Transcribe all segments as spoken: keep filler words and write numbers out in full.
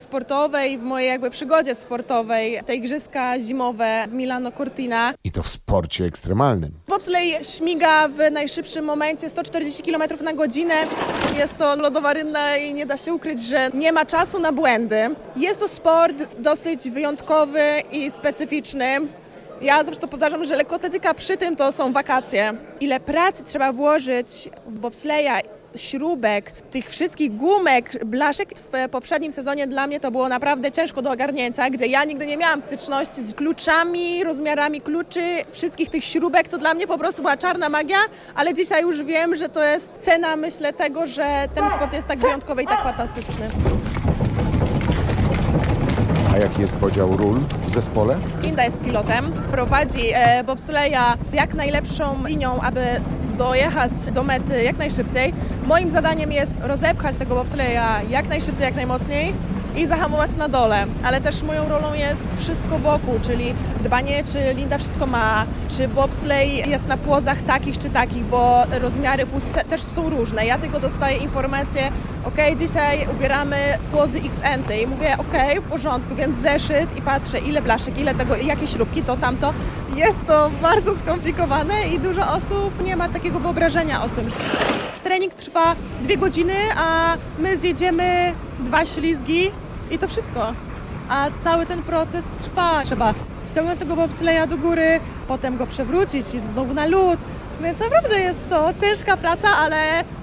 sportowej, w mojej jakby przygodzie sportowej, te igrzyska zimowe w Milano Cortina. I to w sporcie ekstremalnym. Bobsleigh śmiga w najszybszym momencie sto czterdzieści kilometrów na godzinę. Jest to lodowa rynna i nie da się ukryć, że nie ma czasu na błędy. Jest to sport dosyć wyjątkowy i specyficzny. Ja zawsze to powtarzam, że lekkoatletyka przy tym to są wakacje. Ile pracy trzeba włożyć w bobsleja, śrubek, tych wszystkich gumek, blaszek w poprzednim sezonie dla mnie to było naprawdę ciężko do ogarnięcia, gdzie ja nigdy nie miałam styczności z kluczami, rozmiarami kluczy, wszystkich tych śrubek, to dla mnie po prostu była czarna magia, ale dzisiaj już wiem, że to jest cena, myślę, tego, że ten sport jest tak wyjątkowy i tak fantastyczny. A jaki jest podział ról w zespole? Inda jest pilotem, prowadzi e, bobsleja jak najlepszą linią, aby dojechać do mety jak najszybciej. Moim zadaniem jest rozepchać tego bobsleja jak najszybciej, jak najmocniej i zahamować na dole, ale też moją rolą jest wszystko wokół, czyli dbanie, czy Linda wszystko ma, czy bobsleigh jest na płozach takich czy takich, bo rozmiary płóz też są różne. Ja tylko dostaję informację, ok, dzisiaj ubieramy płozy X N T i mówię, ok, w porządku, więc zeszyt i patrzę, ile blaszek, ile tego, jakie śrubki, to tamto. Jest to bardzo skomplikowane i dużo osób nie ma takiego wyobrażenia o tym. Trening trwa dwie godziny, a my zjedziemy dwa ślizgi i to wszystko. A cały ten proces trwa. Trzeba wciągnąć tego bobsleja do góry, potem go przewrócić i znowu na lód. Więc naprawdę jest to ciężka praca, ale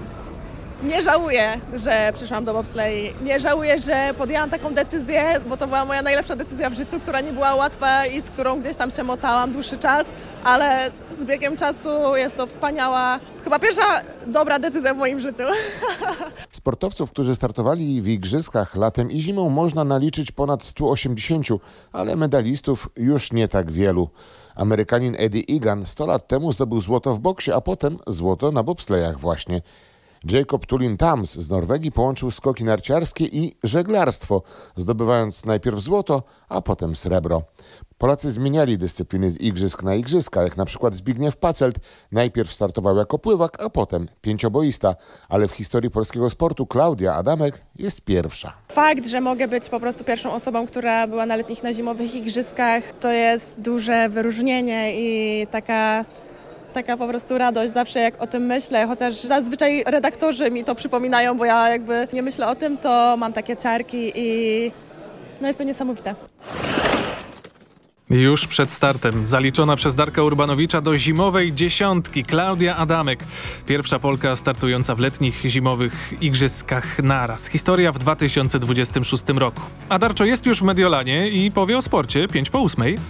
nie żałuję, że przyszłam do bobsleigh. Nie żałuję, że podjęłam taką decyzję, bo to była moja najlepsza decyzja w życiu, która nie była łatwa i z którą gdzieś tam się motałam dłuższy czas, ale z biegiem czasu jest to wspaniała, chyba pierwsza dobra decyzja w moim życiu. Sportowców, którzy startowali w igrzyskach latem i zimą, można naliczyć ponad stu osiemdziesięciu, ale medalistów już nie tak wielu. Amerykanin Eddie Egan sto lat temu zdobył złoto w boksie, a potem złoto na bobslejach właśnie. Jacob Tullin Tams z Norwegii połączył skoki narciarskie i żeglarstwo, zdobywając najpierw złoto, a potem srebro. Polacy zmieniali dyscypliny z igrzysk na igrzyska, jak na przykład Zbigniew Pacelt. Najpierw startował jako pływak, a potem pięcioboista, ale w historii polskiego sportu Klaudia Adamek jest pierwsza. Fakt, że mogę być po prostu pierwszą osobą, która była na letnich, na zimowych igrzyskach, to jest duże wyróżnienie i taka... Taka po prostu radość zawsze jak o tym myślę, chociaż zazwyczaj redaktorzy mi to przypominają, bo ja jakby nie myślę o tym, to mam takie ciarki i no jest to niesamowite. Już przed startem zaliczona przez Darka Urbanowicza do zimowej dziesiątki Klaudia Adamek. Pierwsza Polka startująca w letnich, zimowych igrzyskach naraz. Historia w dwa tysiące dwudziestym szóstym roku. A Darczo jest już w Mediolanie i powie o sporcie pięć po ósmej.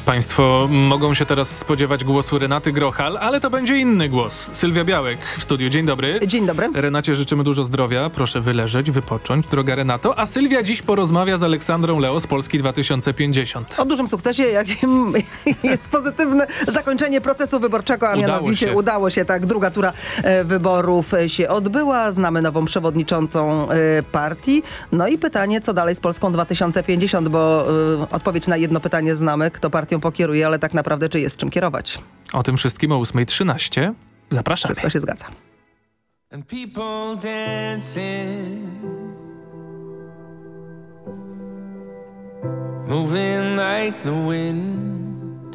Państwo mogą się teraz spodziewać głosu Renaty Grochal, ale to będzie inny głos. Sylwia Białek w studiu. Dzień dobry. Dzień dobry. Renacie życzymy dużo zdrowia. Proszę wyleżeć, wypocząć, droga Renato. A Sylwia dziś porozmawia z Aleksandrą Leo z Polski dwa tysiące pięćdziesiąt. O dużym sukcesie, jakim jest pozytywne zakończenie procesu wyborczego, a Udało mianowicie się. udało się, tak. Druga tura e, wyborów się odbyła. Znamy nową przewodniczącą e, partii. No i pytanie, co dalej z Polską dwa tysiące pięćdziesiąt, bo e, odpowiedź na jedno pytanie znamy, kto partią pokieruje, ale tak naprawdę czy jest czym kierować. O tym wszystkim o ósma trzynaście. Zapraszamy. Wszystko się zgadza. And people dancing, moving like the wind.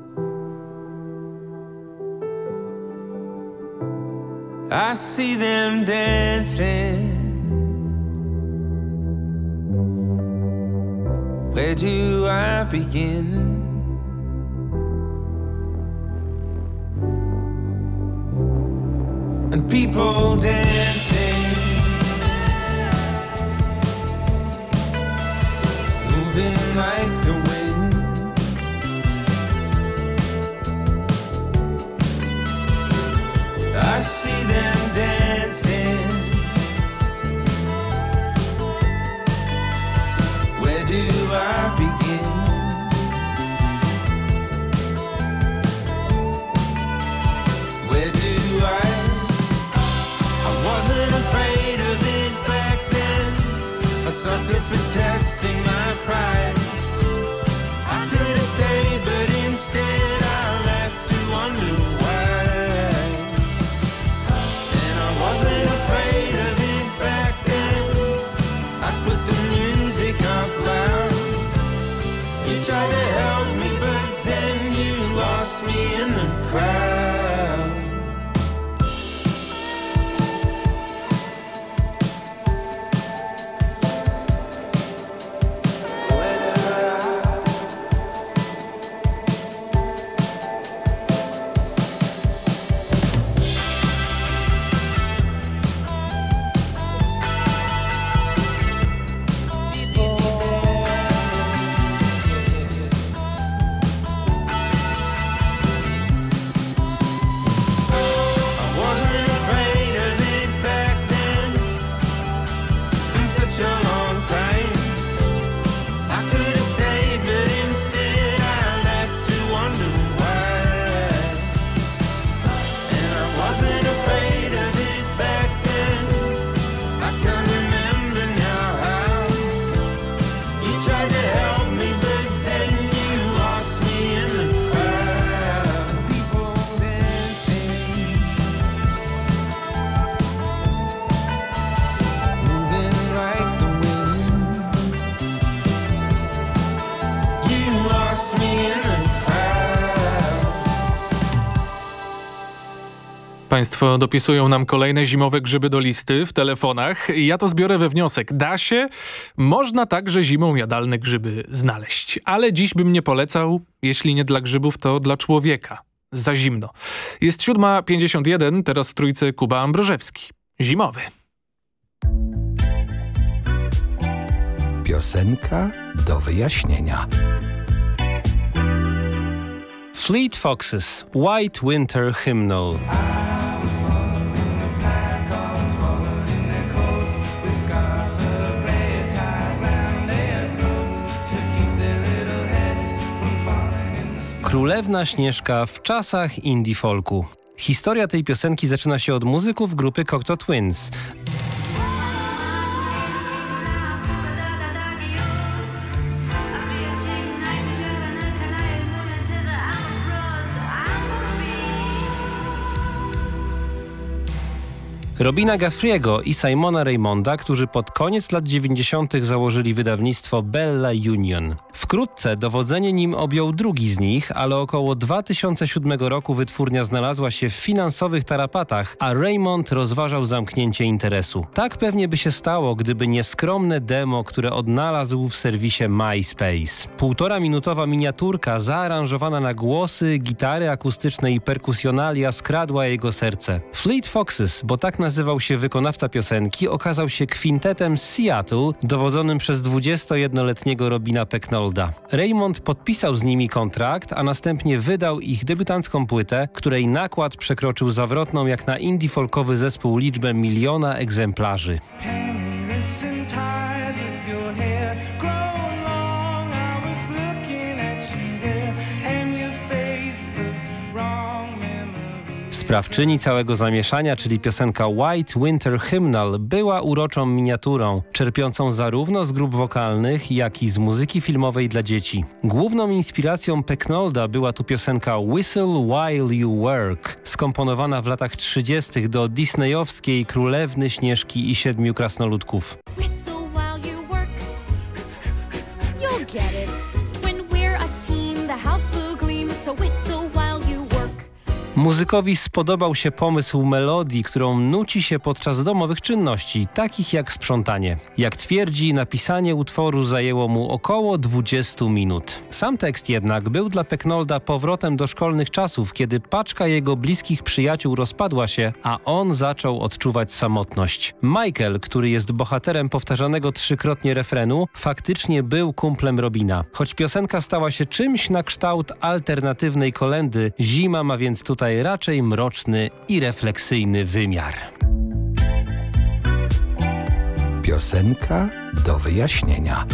I see them dancing. Where do I begin? And people dancing, moving like the wind. I see them dancing. Where do I begin? Where do I? Wasn't afraid of it back then, a sucker for testing my pride. I could have stayed, but instead I left to wonder why. And I wasn't afraid of it back then, I put the music up loud. You tried to help me, but then you lost me in the crowd. Państwo dopisują nam kolejne zimowe grzyby do listy w telefonach. Ja to zbiorę we wniosek. Da się? Można także zimą jadalne grzyby znaleźć. Ale dziś bym nie polecał, jeśli nie dla grzybów, to dla człowieka. Za zimno. Jest siódma pięćdziesiąt jeden, teraz w Trójce Kuba Ambrożewski. Zimowy. Piosenka do wyjaśnienia. Fleet Foxes, White Winter Hymnal. Królewna Śnieżka w czasach indie folku. Historia tej piosenki zaczyna się od muzyków grupy Cocteau Twins. Robina Gaffriego i Simona Raymonda, którzy pod koniec lat dziewięćdziesiątych założyli wydawnictwo Bella Union. Wkrótce dowodzenie nim objął drugi z nich, ale około dwa tysiące siódmego roku wytwórnia znalazła się w finansowych tarapatach, a Raymond rozważał zamknięcie interesu. Tak pewnie by się stało, gdyby nie skromne demo, które odnalazł w serwisie MySpace. Półtora minutowa miniaturka zaaranżowana na głosy, gitary akustyczne i perkusjonalia skradła jego serce. Fleet Foxes, bo tak nazywał się wykonawca piosenki, okazał się kwintetem z Seattle, dowodzonym przez dwudziestojednoletniego Robina Pecknolda. Raymond podpisał z nimi kontrakt, a następnie wydał ich debiutancką płytę, której nakład przekroczył zawrotną jak na indie folkowy zespół liczbę miliona egzemplarzy. Sprawczyni całego zamieszania, czyli piosenka White Winter Hymnal, była uroczą miniaturą, czerpiącą zarówno z grup wokalnych, jak i z muzyki filmowej dla dzieci. Główną inspiracją Pecknolda była tu piosenka Whistle While You Work, skomponowana w latach trzydziestych do disneyowskiej Królewny Śnieżki i Siedmiu Krasnoludków. Whistle while you work. You'll get it. When we're a team, the house will gleam, so whistle while you work. Muzykowi spodobał się pomysł melodii, którą nuci się podczas domowych czynności, takich jak sprzątanie. Jak twierdzi, napisanie utworu zajęło mu około dwadzieścia minut. Sam tekst jednak był dla Pecknolda powrotem do szkolnych czasów, kiedy paczka jego bliskich przyjaciół rozpadła się, a on zaczął odczuwać samotność. Michael, który jest bohaterem powtarzanego trzykrotnie refrenu, faktycznie był kumplem Robina. Choć piosenka stała się czymś na kształt alternatywnej kolendy, zima ma więc tutaj raczej mroczny i refleksyjny wymiar. Piosenka do wyjaśnienia.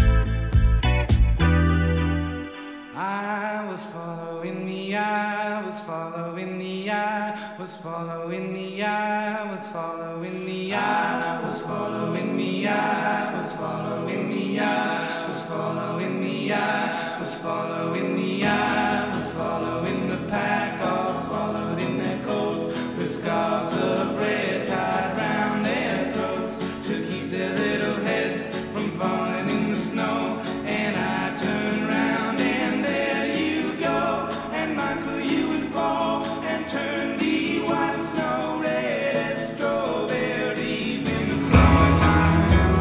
I was following the eye, was following the eye, was following the eye, was following the eye, was following the eye, was following the eye, was following the eye, was following the eye, was following the pack, all swallowed in their coats, with scarves of red tied round their throats to keep their little heads from falling in the snow. And I turned round and there you go, and Michael, you would fall and turn the white snow red as strawberries in the summertime.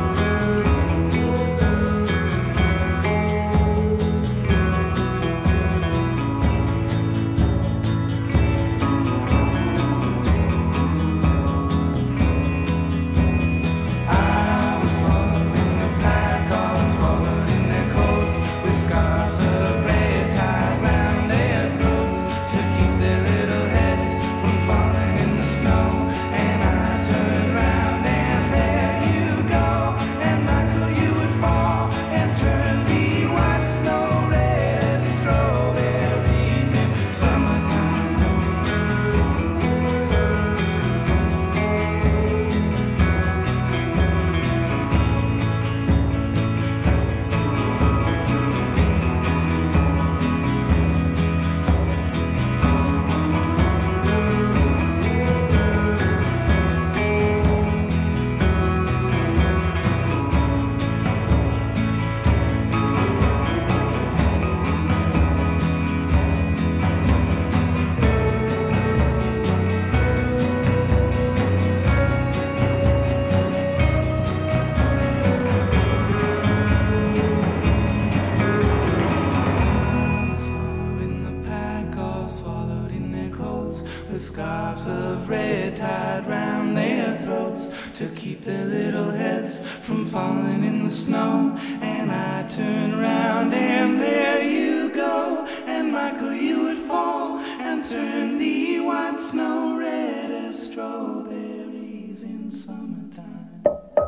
With scarves of red tied round their throats to keep their little heads from falling in the snow. And I turn round and there you go, and Michael, you would fall and turn the white snow red as strawberries in summertime.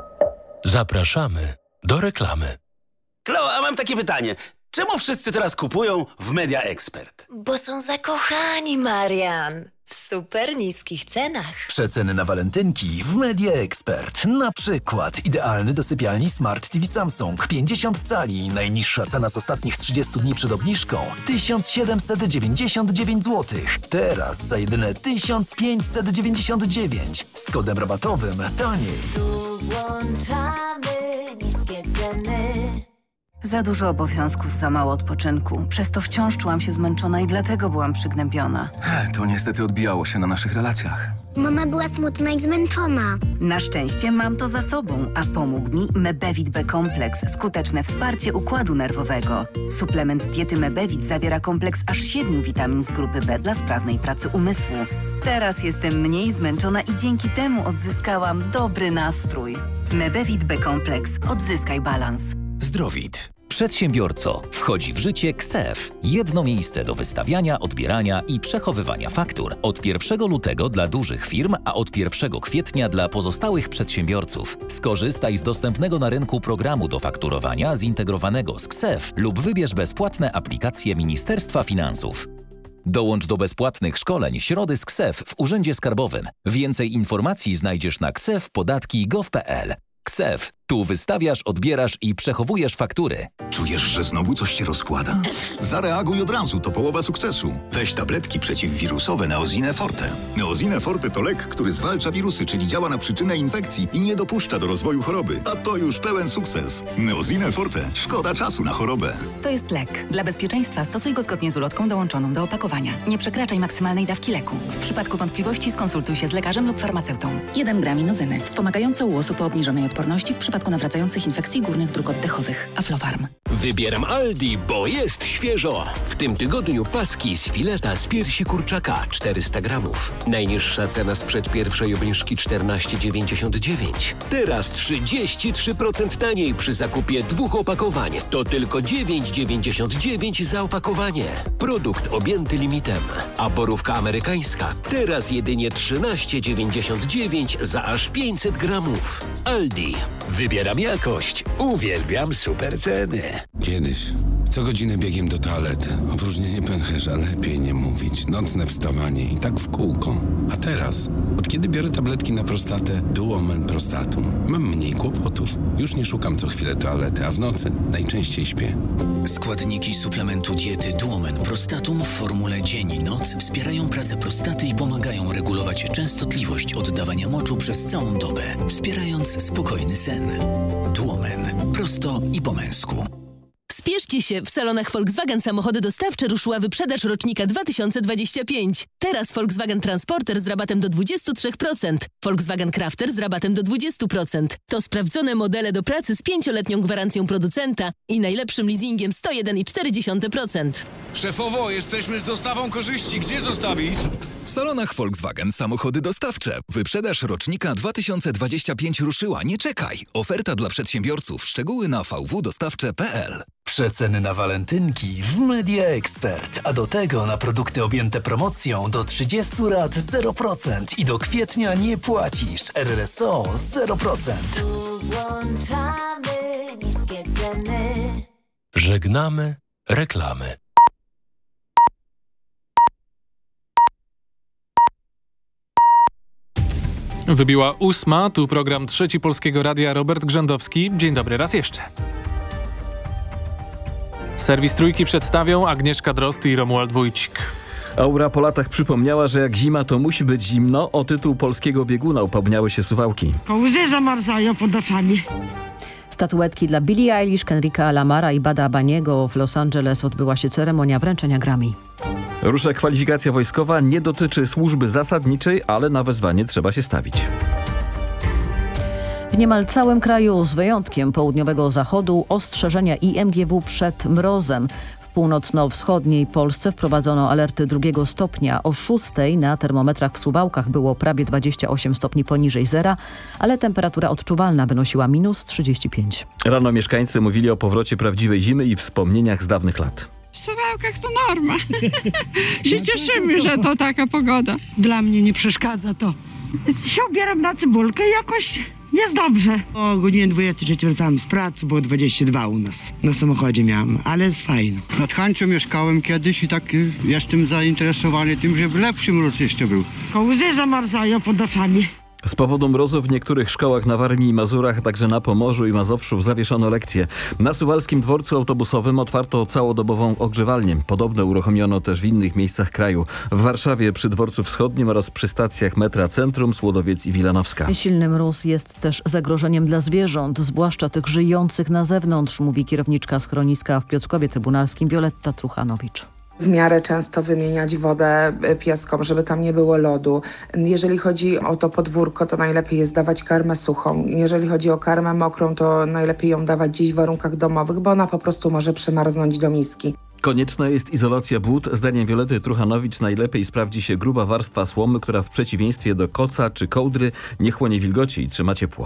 Zapraszamy do reklamy. Klo, a mam takie pytanie. Czemu wszyscy teraz kupują w Media Expert? Bo są zakochani, Marian. W super niskich cenach. Przeceny na walentynki w Media Expert. Na przykład idealny do sypialni Smart T V Samsung pięćdziesiąt cali. Najniższa cena z ostatnich trzydziestu dni przed obniżką tysiąc siedemset dziewięćdziesiąt dziewięć złotych. Teraz za jedyne tysiąc pięćset dziewięćdziesiąt dziewięć. Z kodem rabatowym taniej. Tu włączamy niskie ceny. Za dużo obowiązków, za mało odpoczynku. Przez to wciąż czułam się zmęczona i dlatego byłam przygnębiona. To niestety odbijało się na naszych relacjach. Mama była smutna i zmęczona. Na szczęście mam to za sobą, a pomógł mi Mebevit B Kompleks, skuteczne wsparcie układu nerwowego. Suplement diety Mebevit zawiera kompleks aż siedmiu witamin z grupy B dla sprawnej pracy umysłu. Teraz jestem mniej zmęczona i dzięki temu odzyskałam dobry nastrój. Mebevit B Kompleks. Odzyskaj balans. Zdrowit. Przedsiębiorco. Wchodzi w życie KSEF. Jedno miejsce do wystawiania, odbierania i przechowywania faktur. Od pierwszego lutego dla dużych firm, a od pierwszego kwietnia dla pozostałych przedsiębiorców. Skorzystaj z dostępnego na rynku programu do fakturowania zintegrowanego z KSEF lub wybierz bezpłatne aplikacje Ministerstwa Finansów. Dołącz do bezpłatnych szkoleń Środy z KSEF w Urzędzie Skarbowym. Więcej informacji znajdziesz na ksef podatki kropka gov kropka pe el. KSEF. Tu wystawiasz, odbierasz i przechowujesz faktury. Czujesz, że znowu coś cię rozkłada? Zareaguj od razu, to połowa sukcesu. Weź tabletki przeciwwirusowe Neosine Forte. Neosine Forte to lek, który zwalcza wirusy, czyli działa na przyczynę infekcji i nie dopuszcza do rozwoju choroby. A to już pełen sukces. Neosine Forte. Szkoda czasu na chorobę. To jest lek. Dla bezpieczeństwa stosuj go zgodnie z ulotką dołączoną do opakowania. Nie przekraczaj maksymalnej dawki leku. W przypadku wątpliwości skonsultuj się z lekarzem lub farmaceutą. jeden gram inozyny. Wspomagające u osób o obniżonej odporności w przypadku nawracających infekcji górnych dróg oddechowych. Aflofarm. Wybieram Aldi, bo jest świeżo. W tym tygodniu paski z fileta z piersi kurczaka czterysta gramów. Najniższa cena sprzed pierwszej obniżki czternaście dziewięćdziesiąt dziewięć. Teraz trzydzieści trzy procent taniej przy zakupie dwóch opakowań. To tylko dziewięć dziewięćdziesiąt dziewięć za opakowanie. Produkt objęty limitem. A borówka amerykańska teraz jedynie trzynaście dziewięćdziesiąt dziewięć za aż pięćset gramów. Aldi. Wybieram jakość. Uwielbiam super ceny. Kiedyś. Co godzinę biegiem do toalety. Opróżnienie pęcherza, lepiej nie mówić. Nocne wstawanie i tak w kółko. A teraz, od kiedy biorę tabletki na prostatę Duomen Prostatum, mam mniej kłopotów. Już nie szukam co chwilę toalety, a w nocy najczęściej śpię. Składniki suplementu diety Duomen Prostatum w formule dzień i noc wspierają pracę prostaty i pomagają regulować częstotliwość oddawania moczu przez całą dobę, wspierając spokojny sen. Duomen. Prosto i po męsku. Spieszcie się, w salonach Volkswagen Samochody Dostawcze ruszyła wyprzedaż rocznika dwa tysiące dwudziesty piąty. Teraz Volkswagen Transporter z rabatem do dwadzieścia trzy procent, Volkswagen Crafter z rabatem do dwadzieścia procent. To sprawdzone modele do pracy z pięcioletnią gwarancją producenta i najlepszym leasingiem sto jeden i cztery dziesiąte procent. Szefowo, jesteśmy z dostawą korzyści. Gdzie zostawić? W salonach Volkswagen Samochody Dostawcze. Wyprzedaż rocznika dwa tysiące dwudziesty piąty ruszyła. Nie czekaj. Oferta dla przedsiębiorców. Szczegóły na v w dostawcze kropka pe el. Przeceny na walentynki w Media Expert, a do tego na produkty objęte promocją do trzydziestu rat zero procent i do kwietnia nie płacisz. R R S O zero procent. Włączamy niskie ceny. Żegnamy reklamy. Wybiła ósma, tu program Trzeci Polskiego Radia, Robert Grzędowski. Dzień dobry raz jeszcze. Serwis Trójki przedstawią Agnieszka Drozd i Romuald Wójcik. Aura po latach przypomniała, że jak zima, to musi być zimno. O tytuł polskiego bieguna upomniały się Suwałki. Łzy zamarzają pod oczami. Statuetki dla Billie Eilish, Kendricka Lamara i Bada Baniego. W Los Angeles odbyła się ceremonia wręczenia Grammy. Rusza kwalifikacja wojskowa, nie dotyczy służby zasadniczej, ale na wezwanie trzeba się stawić. W niemal całym kraju, z wyjątkiem południowego zachodu, ostrzeżenia I M G W przed mrozem. W północno-wschodniej Polsce wprowadzono alerty drugiego stopnia. O szóstej na termometrach w Suwałkach było prawie dwadzieścia osiem stopni poniżej zera, ale temperatura odczuwalna wynosiła minus trzydzieści pięć. Rano mieszkańcy mówili o powrocie prawdziwej zimy i wspomnieniach z dawnych lat. W Suwałkach to norma. się cieszymy, że to taka pogoda. Dla mnie nie przeszkadza to. Się ubieram na cybulkę i jakoś jest dobrze. O godzinie dwudziestej trzeciej wracałem z pracy, było dwadzieścia dwa u nas. Na samochodzie miałem, ale jest fajno. Nad Hańczą mieszkałem kiedyś i tak y, jestem zainteresowany tym, żeby lepszy mróz jeszcze był. Łzy zamarzają pod oczami. Z powodu mrozu w niektórych szkołach na Warmii i Mazurach, także na Pomorzu i Mazowszu zawieszono lekcje. Na Suwalskim Dworcu Autobusowym otwarto całodobową ogrzewalnię. Podobno uruchomiono też w innych miejscach kraju. W Warszawie przy Dworcu Wschodnim oraz przy stacjach metra Centrum, Słodowiec i Wilanowska. Silny mróz jest też zagrożeniem dla zwierząt, zwłaszcza tych żyjących na zewnątrz, mówi kierowniczka schroniska w Piotrkowie Trybunalskim Wioletta Truchanowicz. W miarę często wymieniać wodę pieskom, żeby tam nie było lodu. Jeżeli chodzi o to podwórko, to najlepiej jest dawać karmę suchą. Jeżeli chodzi o karmę mokrą, to najlepiej ją dawać gdzieś w warunkach domowych, bo ona po prostu może przymarznąć do miski. Konieczna jest izolacja błód. Zdaniem Violety Truchanowicz najlepiej sprawdzi się gruba warstwa słomy, która w przeciwieństwie do koca czy kołdry nie chłonie wilgoci i trzyma ciepło.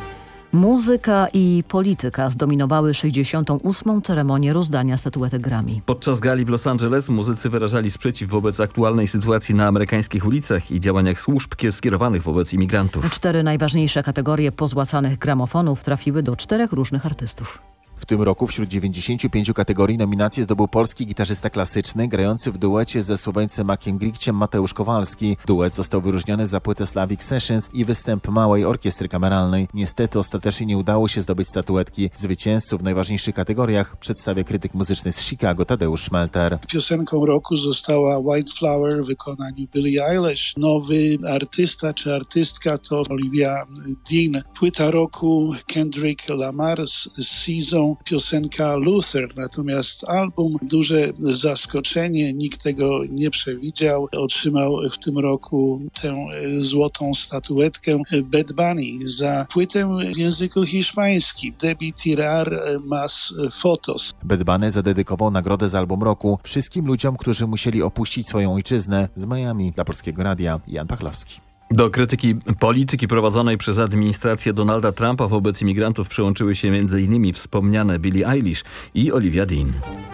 Muzyka i polityka zdominowały sześćdziesiątą ósmą ceremonię rozdania statuetek Grammy. Podczas gali w Los Angeles muzycy wyrażali sprzeciw wobec aktualnej sytuacji na amerykańskich ulicach i działaniach służb skierowanych wobec imigrantów. Cztery najważniejsze kategorie pozłacanych gramofonów trafiły do czterech różnych artystów. W tym roku wśród dziewięćdziesięciu pięciu kategorii nominacje zdobył polski gitarzysta klasyczny grający w duecie ze Słoweńcem Makiem Grikciem Mateusz Kowalski. Duet został wyróżniony za płytę Slavic Sessions i występ małej orkiestry kameralnej. Niestety ostatecznie nie udało się zdobyć statuetki. Zwycięzców w najważniejszych kategoriach przedstawia krytyk muzyczny z Chicago Tadeusz Szmelter. Piosenką roku została White Flower w wykonaniu Billie Eilish. Nowy artysta czy artystka to Olivia Dean. Płyta roku Kendrick Lamar z Season, piosenka Luther. Natomiast album, duże zaskoczenie, nikt tego nie przewidział. Otrzymał w tym roku tę złotą statuetkę Bad Bunny za płytę w języku hiszpańskim. Debí tirar más fotos. Bad Bunny zadedykował nagrodę za album roku wszystkim ludziom, którzy musieli opuścić swoją ojczyznę. Z Miami dla Polskiego Radia Jan Pachlowski. Do krytyki polityki prowadzonej przez administrację Donalda Trumpa wobec imigrantów przyłączyły się między innymi wspomniane Billie Eilish i Olivia Dean.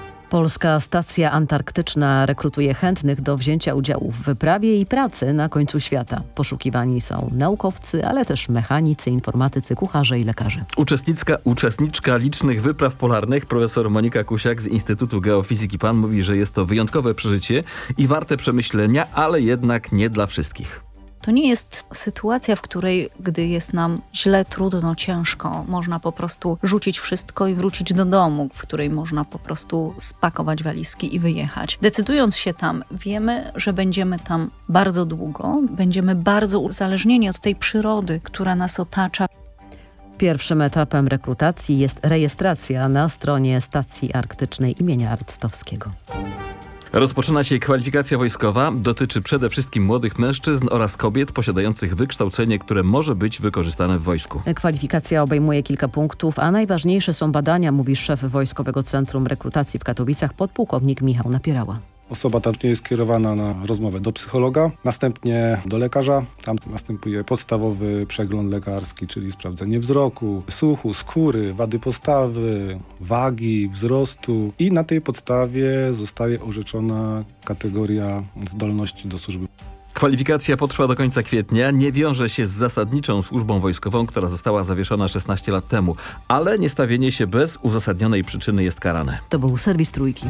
Polska Stacja Antarktyczna rekrutuje chętnych do wzięcia udziału w wyprawie i pracy na końcu świata. Poszukiwani są naukowcy, ale też mechanicy, informatycy, kucharze i lekarze. Uczestniczka, uczestniczka licznych wypraw polarnych, profesor Monika Kusiak z Instytutu Geofizyki P A N mówi, że jest to wyjątkowe przeżycie i warte przemyślenia, ale jednak nie dla wszystkich. To nie jest sytuacja, w której, gdy jest nam źle, trudno, ciężko, można po prostu rzucić wszystko i wrócić do domu, w której można po prostu spakować walizki i wyjechać. Decydując się tam, wiemy, że będziemy tam bardzo długo, będziemy bardzo uzależnieni od tej przyrody, która nas otacza. Pierwszym etapem rekrutacji jest rejestracja na stronie Stacji Arktycznej imienia Arctowskiego. Rozpoczyna się kwalifikacja wojskowa. Dotyczy przede wszystkim młodych mężczyzn oraz kobiet posiadających wykształcenie, które może być wykorzystane w wojsku. Kwalifikacja obejmuje kilka punktów, a najważniejsze są badania, mówi szef Wojskowego Centrum Rekrutacji w Katowicach, podpułkownik Michał Napierała. Osoba ta jest kierowana na rozmowę do psychologa, następnie do lekarza. Tam następuje podstawowy przegląd lekarski, czyli sprawdzenie wzroku, słuchu, skóry, wady postawy, wagi, wzrostu i na tej podstawie zostaje orzeczona kategoria zdolności do służby. Kwalifikacja potrwa do końca kwietnia, nie wiąże się z zasadniczą służbą wojskową, która została zawieszona szesnaście lat temu, ale niestawienie się bez uzasadnionej przyczyny jest karane. To był serwis Trójki.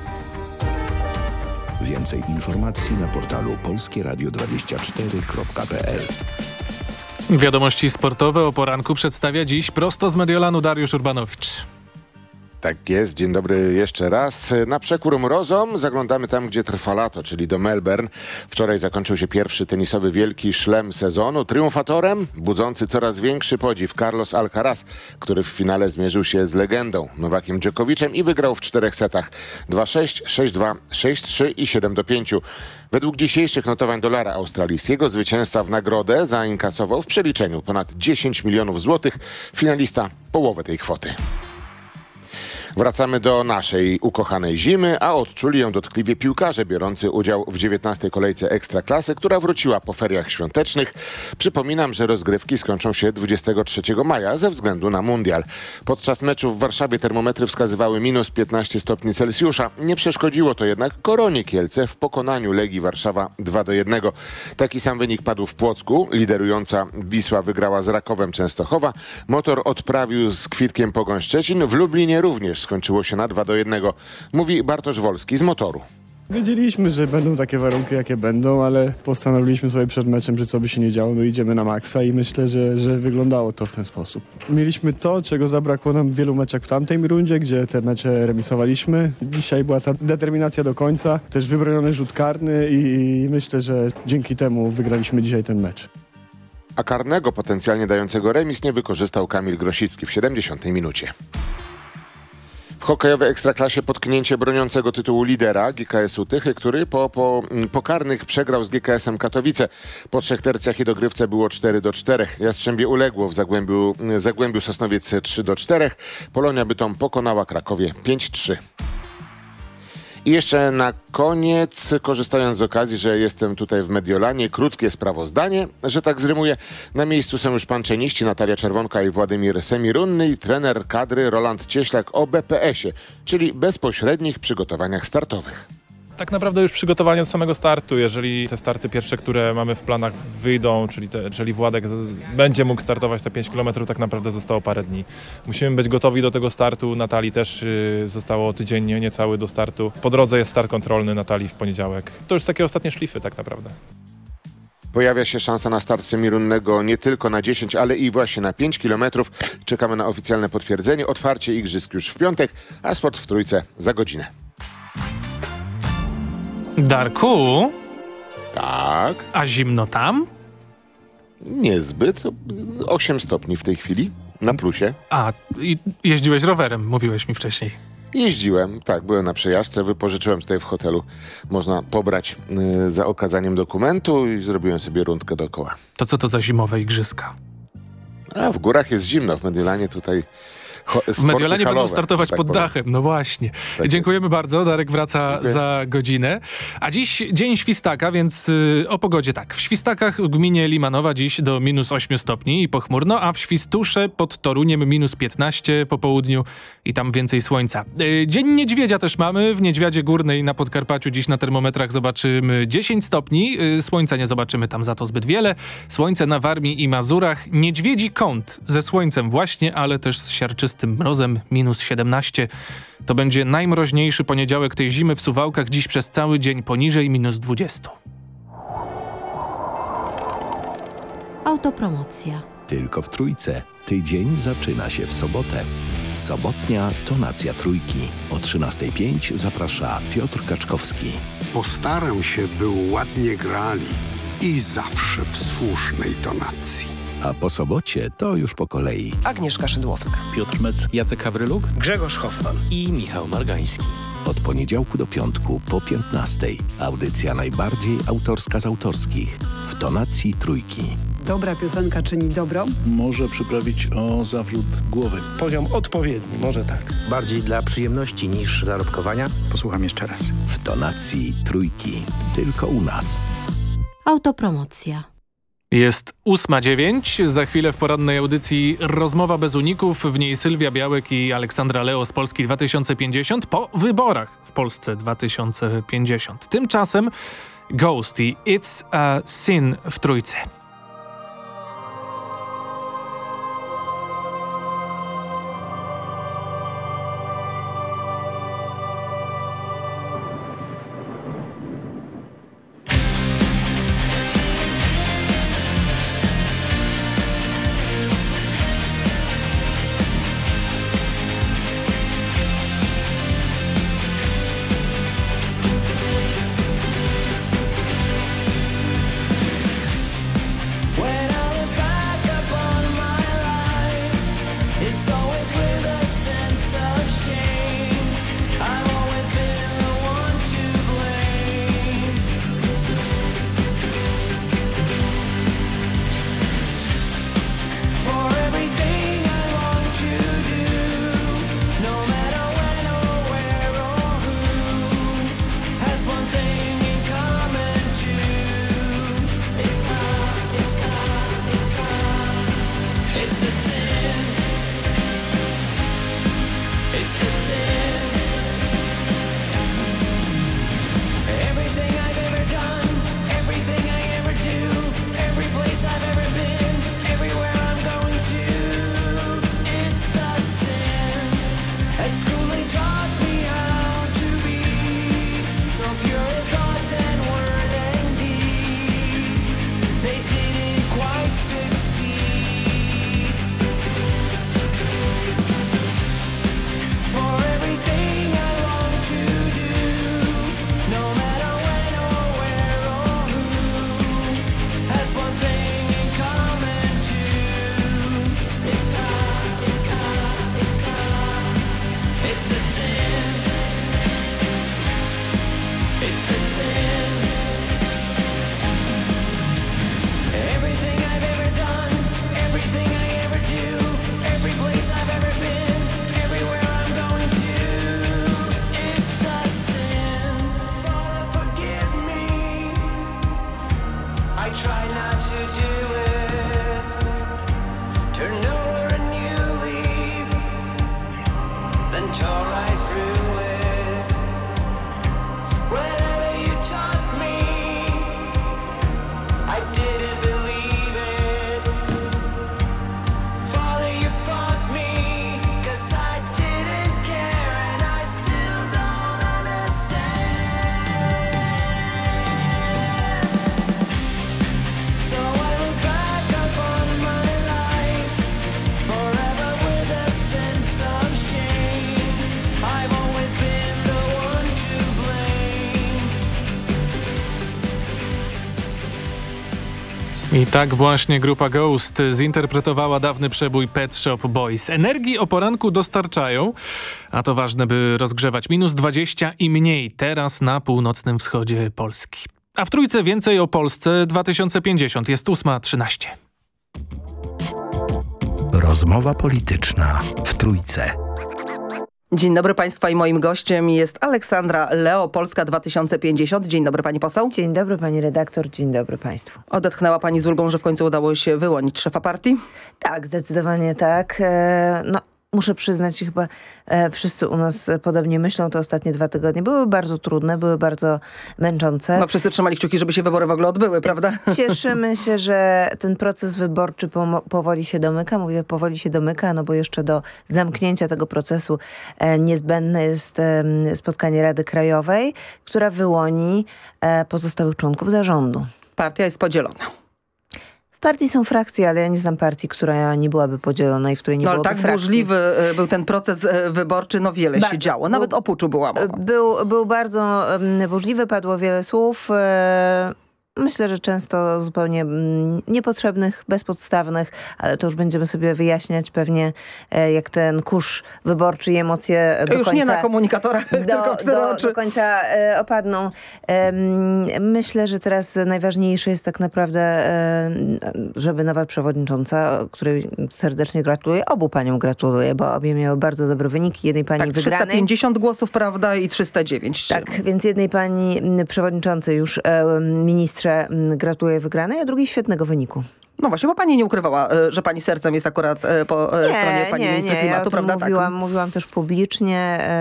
Więcej informacji na portalu polskie radio dwadzieścia cztery kropka p l. Wiadomości sportowe o poranku przedstawia dziś prosto z Mediolanu Dariusz Urbanowicz. Tak jest, dzień dobry jeszcze raz. Na przekór mrozom zaglądamy tam, gdzie trwa lato, czyli do Melbourne. Wczoraj zakończył się pierwszy tenisowy wielki szlem sezonu. Triumfatorem budzący coraz większy podziw Carlos Alcaraz, który w finale zmierzył się z legendą Nowakiem Dżokowiczem i wygrał w czterech setach dwa sześć, sześć dwa, sześć trzy i siedem do pięciu. Według dzisiejszych notowań dolara australijskiego zwycięzca w nagrodę zainkasował w przeliczeniu ponad dziesięć milionów złotych. Finalista połowę tej kwoty. Wracamy do naszej ukochanej zimy, a odczuli ją dotkliwie piłkarze biorący udział w dziewiętnastej kolejce Ekstraklasy, która wróciła po feriach świątecznych. Przypominam, że rozgrywki skończą się dwudziestego trzeciego maja ze względu na mundial. Podczas meczu w Warszawie termometry wskazywały minus piętnaście stopni Celsjusza. Nie przeszkodziło to jednak Koronie Kielce w pokonaniu Legii Warszawa dwa do jednego. Taki sam wynik padł w Płocku. Liderująca Wisła wygrała z Rakowem Częstochowa. Motor odprawił z Kwitkiem Pogoń Szczecin. W Lublinie również skończyło się na dwa do jednego. Mówi Bartosz Wolski z Motoru. Wiedzieliśmy, że będą takie warunki, jakie będą, ale postanowiliśmy sobie przed meczem, że co by się nie działo, no idziemy na maksa i myślę, że, że wyglądało to w ten sposób. Mieliśmy to, czego zabrakło nam w wielu meczach w tamtej rundzie, gdzie te mecze remisowaliśmy. Dzisiaj była ta determinacja do końca, też wybroniony rzut karny i, i myślę, że dzięki temu wygraliśmy dzisiaj ten mecz. A karnego potencjalnie dającego remis nie wykorzystał Kamil Grosicki w siedemdziesiątej minucie. W hokejowej Ekstraklasie potknięcie broniącego tytułu lidera G K S-u Tychy, który po, po pokarnych przegrał z G K S-em Katowice. Po trzech tercjach i dogrywce było cztery do czterech. Jastrzębie uległo w Zagłębiu, Zagłębiu Sosnowiec trzy do czterech. Polonia Bytom pokonała Krakowie pięć trzy. I jeszcze na koniec, korzystając z okazji, że jestem tutaj w Mediolanie, krótkie sprawozdanie, że tak zrymuję. Na miejscu są już panczeniści Natalia Czerwonka i Władimir Semirunny i trener kadry Roland Cieślak o B P S-ie, czyli bezpośrednich przygotowaniach startowych. Tak naprawdę już przygotowanie od samego startu, jeżeli te starty pierwsze, które mamy w planach wyjdą, czyli te, jeżeli Władek z, będzie mógł startować te pięć kilometrów, tak naprawdę zostało parę dni. Musimy być gotowi do tego startu, Natalii też y, zostało tydzień nie, niecały do startu. Po drodze jest start kontrolny Natalii w poniedziałek. To już takie ostatnie szlify tak naprawdę. Pojawia się szansa na start Semirunnego nie tylko na dziesięć, ale i właśnie na pięć kilometrów. Czekamy na oficjalne potwierdzenie. Otwarcie igrzysk już w piątek, a sport w Trójce za godzinę. Darku? Tak. A zimno tam? Niezbyt. osiem stopni w tej chwili, na plusie. A, i jeździłeś rowerem, mówiłeś mi wcześniej. Jeździłem, tak, byłem na przejażdżce, wypożyczyłem tutaj w hotelu. Można pobrać y, za okazaniem dokumentu i zrobiłem sobie rundkę dookoła. To co to za zimowe igrzyska? A w górach jest zimno, w Mediolanie tutaj... W Mediolanie będą startować tak pod powiem. dachem, no właśnie. Tak Dziękujemy jest. bardzo, Darek wraca Dziękuję. za godzinę. A dziś dzień Świstaka, więc y, o pogodzie tak. W Świstakach w gminie Limanowa dziś do minus ośmiu stopni i pochmurno, a w Świstusze pod Toruniem minus piętnaście po południu i tam więcej słońca. Y, dzień Niedźwiedzia też mamy. W Niedźwiadzie Górnej na Podkarpaciu dziś na termometrach zobaczymy dziesięć stopni. Y, słońca nie zobaczymy tam za to zbyt wiele. Słońce na Warmii i Mazurach. Niedźwiedzi kąt ze słońcem właśnie, ale też z siarczystym tym mrozem minus siedemnaście. To będzie najmroźniejszy poniedziałek tej zimy w Suwałkach, dziś przez cały dzień poniżej minus dwadzieścia. Autopromocja. Tylko w Trójce. Tydzień zaczyna się w sobotę. Sobotnia tonacja Trójki. O trzynastej pięć zaprasza Piotr Kaczkowski. Postaram się, by ładnie grali i zawsze w słusznej tonacji. A po sobocie to już po kolei. Agnieszka Szydłowska, Piotr Mec, Jacek Hawryluk, Grzegorz Hoffman i Michał Margański. Od poniedziałku do piątku po piętnastej. Audycja najbardziej autorska z autorskich. W tonacji Trójki. Dobra piosenka czyni dobro. Może przyprawić o zawrót głowy. Poziom odpowiedni, może tak. Bardziej dla przyjemności niż zarobkowania. Posłucham jeszcze raz. W tonacji Trójki. Tylko u nas. Autopromocja. Jest ósma dziewięć. Za chwilę w porannej audycji rozmowa bez uników. W niej Sylwia Białek i Aleksandra Leo z Polski dwa tysiące pięćdziesiąt po wyborach w Polsce dwa tysiące pięćdziesiąt. Tymczasem Ghost i It's a Sin w Trójce. try not to do it. Turn over a new leaf, then tore right through it. Whatever you taught me, I didn't believe it. Father, you fought me, 'cause I didn't care, and I still don't understand. So I look back upon my life, forever with a sense of shame. I've always been the one to blame. I tak właśnie grupa Ghost zinterpretowała dawny przebój Pet Shop Boys. Energii o poranku dostarczają, a to ważne, by rozgrzewać minus dwadzieścia i mniej teraz na północnym wschodzie Polski. A w Trójce więcej o Polsce dwa tysiące pięćdziesiąt. Jest ósma trzynaście. Rozmowa polityczna w Trójce. Dzień dobry Państwa i moim gościem jest Aleksandra Leo, Polska dwa tysiące pięćdziesiąt. Dzień dobry Pani poseł. Dzień dobry Pani redaktor, dzień dobry Państwu. Odetchnęła Pani z ulgą, że w końcu udało się wyłonić szefa partii? Tak, zdecydowanie tak. E, no. Muszę przyznać, że chyba e, wszyscy u nas podobnie myślą. Te ostatnie dwa tygodnie były bardzo trudne, były bardzo męczące. No wszyscy trzymali kciuki, żeby się wybory w ogóle odbyły, prawda? Cieszymy się, że ten proces wyborczy pomo- powoli się domyka. Mówię powoli się domyka, no bo jeszcze do zamknięcia tego procesu e, niezbędne jest e, spotkanie Rady Krajowej, która wyłoni e, pozostałych członków zarządu. Partia jest podzielona. W partii są frakcje, ale ja nie znam partii, która nie byłaby podzielona i w której nie no, byłoby ale tak frakcji. burzliwy był ten proces wyborczy, no wiele Bardzo. się działo. Nawet o puczu była mowa. Był, był bardzo um, burzliwy, padło wiele słów. E, myślę, że często zupełnie mm, niepotrzebnych, bezpodstawnych, ale to już będziemy sobie wyjaśniać pewnie, e, jak ten kurz wyborczy i emocje do już końca... nie na komunikatorach, do, tylko cztery do, oczy. do końca e, opadną. E, myślę, że teraz najważniejsze jest tak naprawdę, e, żeby nowa przewodnicząca, której serdecznie gratuluję, obu paniom gratuluję, bo obie miały bardzo dobre wyniki. Jednej pani tak, wygranej. trzysta pięćdziesiąt głosów, prawda, i trzysta dziewięć. Tak, więc jednej pani przewodniczącej już e, ministrze gratuluję wygranej, a drugiej świetnego wyniku. No właśnie, bo pani nie ukrywała, że pani sercem jest akurat po nie, stronie pani nie, ministra nie, klimatu, ja o tym prawda? Mówiłam, tak. mówiłam też publicznie.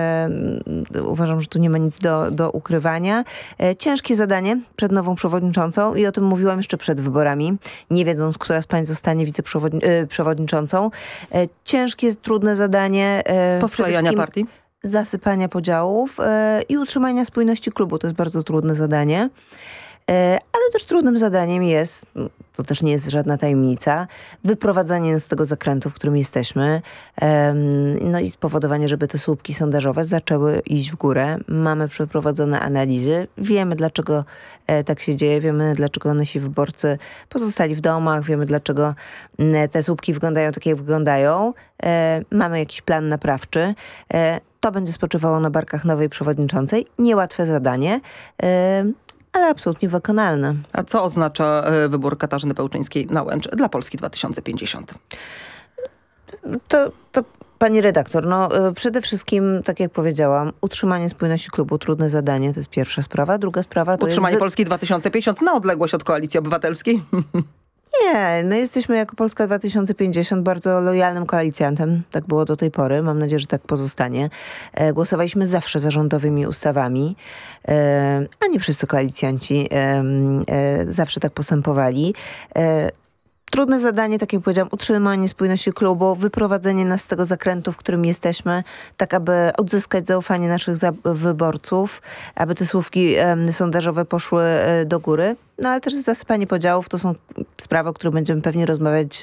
E, uważam, że tu nie ma nic do, do ukrywania. E, ciężkie zadanie przed nową przewodniczącą i o tym mówiłam jeszcze przed wyborami, nie wiedząc, która z pań zostanie wiceprzewodniczącą. E, ciężkie, trudne zadanie. E, Posklejania partii? Zasypania podziałów e, i utrzymania spójności klubu. To jest bardzo trudne zadanie. Ale też trudnym zadaniem jest, to też nie jest żadna tajemnica, wyprowadzanie z tego zakrętu, w którym jesteśmy, no i spowodowanie, żeby te słupki sondażowe zaczęły iść w górę. Mamy przeprowadzone analizy, wiemy dlaczego tak się dzieje, wiemy dlaczego nasi wyborcy pozostali w domach, wiemy dlaczego te słupki wyglądają tak, jak wyglądają. Mamy jakiś plan naprawczy. To będzie spoczywało na barkach nowej przewodniczącej. Niełatwe zadanie, ale absolutnie wykonalne. A co oznacza wybór Katarzyny Pełczyńskiej na Łęcz dla Polski dwa tysiące pięćdziesiąt? To, to pani redaktor, no przede wszystkim, tak jak powiedziałam, utrzymanie spójności klubu, trudne zadanie, to jest pierwsza sprawa. Druga sprawa to utrzymanie jest... Polski dwa tysiące pięćdziesiąt na odległość od Koalicji Obywatelskiej? Nie, my jesteśmy jako Polska dwa tysiące pięćdziesiąt bardzo lojalnym koalicjantem. Tak było do tej pory. Mam nadzieję, że tak pozostanie. E, głosowaliśmy zawsze za rządowymi ustawami, e, a nie wszyscy koalicjanci e, e, zawsze tak postępowali. E, Trudne zadanie, tak jak powiedziałam, utrzymanie spójności klubu, wyprowadzenie nas z tego zakrętu, w którym jesteśmy, tak aby odzyskać zaufanie naszych za- wyborców, aby te słupki e, sondażowe poszły e, do góry. No ale też zasypanie podziałów to są sprawy, o których będziemy pewnie rozmawiać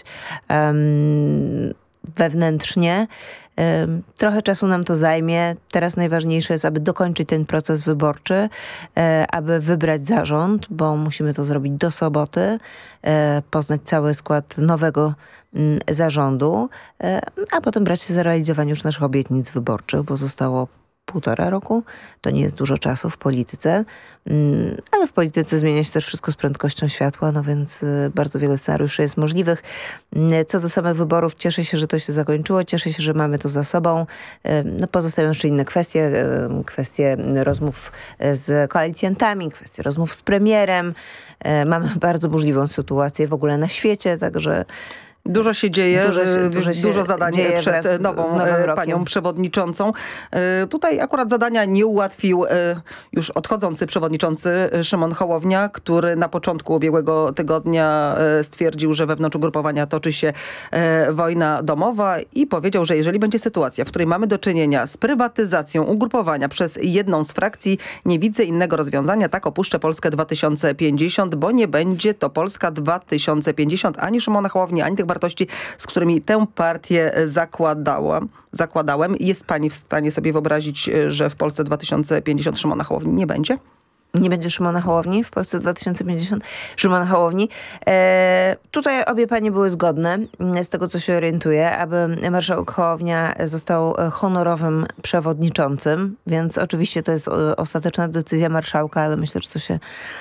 um, wewnętrznie. Um, trochę czasu nam to zajmie. Teraz najważniejsze jest, aby dokończyć ten proces wyborczy, e, aby wybrać zarząd, bo musimy to zrobić do soboty, e, poznać cały skład nowego m, zarządu, e, a potem brać się za realizowanie już naszych obietnic wyborczych, bo zostało półtora roku. To nie jest dużo czasu w polityce, ale w polityce zmienia się też wszystko z prędkością światła, no więc bardzo wiele scenariuszy jest możliwych. Co do samych wyborów, cieszę się, że to się zakończyło, cieszę się, że mamy to za sobą. No, pozostają jeszcze inne kwestie, kwestie rozmów z koalicjantami, kwestie rozmów z premierem. Mamy bardzo burzliwą sytuację w ogóle na świecie, także Dużo się dzieje, dużo, się, dużo, się dużo zadań dzieje przed nową panią przewodniczącą. Tutaj akurat zadania nie ułatwił już odchodzący przewodniczący Szymon Hołownia, który na początku ubiegłego tygodnia stwierdził, że wewnątrz ugrupowania toczy się wojna domowa i powiedział, że jeżeli będzie sytuacja, w której mamy do czynienia z prywatyzacją ugrupowania przez jedną z frakcji, nie widzę innego rozwiązania, tak opuszczę Polskę dwa tysiące pięćdziesiąt, bo nie będzie to Polska dwa tysiące pięćdziesiąt ani Szymona Hołowni, ani tych wartości, z którymi tę partię zakładałam, zakładałem. Jest pani w stanie sobie wyobrazić, że w Polsce dwa tysiące pięćdziesiąt Szymona Hołowni nie będzie? Nie będzie Szymona Hołowni w Polsce dwa tysiące pięćdziesiąt. Szymon Hołowni. E, tutaj obie panie były zgodne, z tego co się orientuję, aby marszałek Hołownia został honorowym przewodniczącym, więc oczywiście to jest ostateczna decyzja marszałka, ale myślę, że to się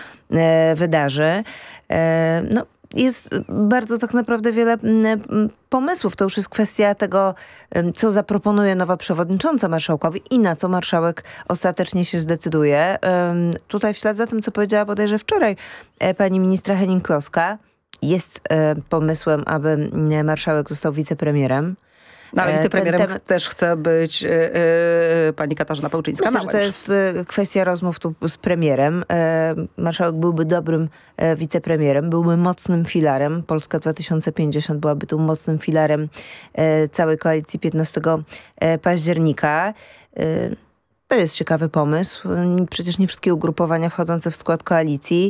e, wydarzy. E, no, Jest bardzo tak naprawdę wiele pomysłów. To już jest kwestia tego, co zaproponuje nowa przewodnicząca marszałkowi i na co marszałek ostatecznie się zdecyduje. Tutaj w ślad za tym, co powiedziała bodajże wczoraj pani ministra Hennig-Kloska, jest pomysłem, aby marszałek został wicepremierem. No, ale wicepremierem ten, też chce być yy, yy, pani Katarzyna Pełczyńska. Myślę, że to jest y, kwestia rozmów tu z premierem. Y, marszałek byłby dobrym y, wicepremierem, byłby mocnym filarem. Polska dwa tysiące pięćdziesiąt byłaby tu mocnym filarem y, całej koalicji piętnastego października. Y, To jest ciekawy pomysł. Przecież nie wszystkie ugrupowania wchodzące w skład koalicji,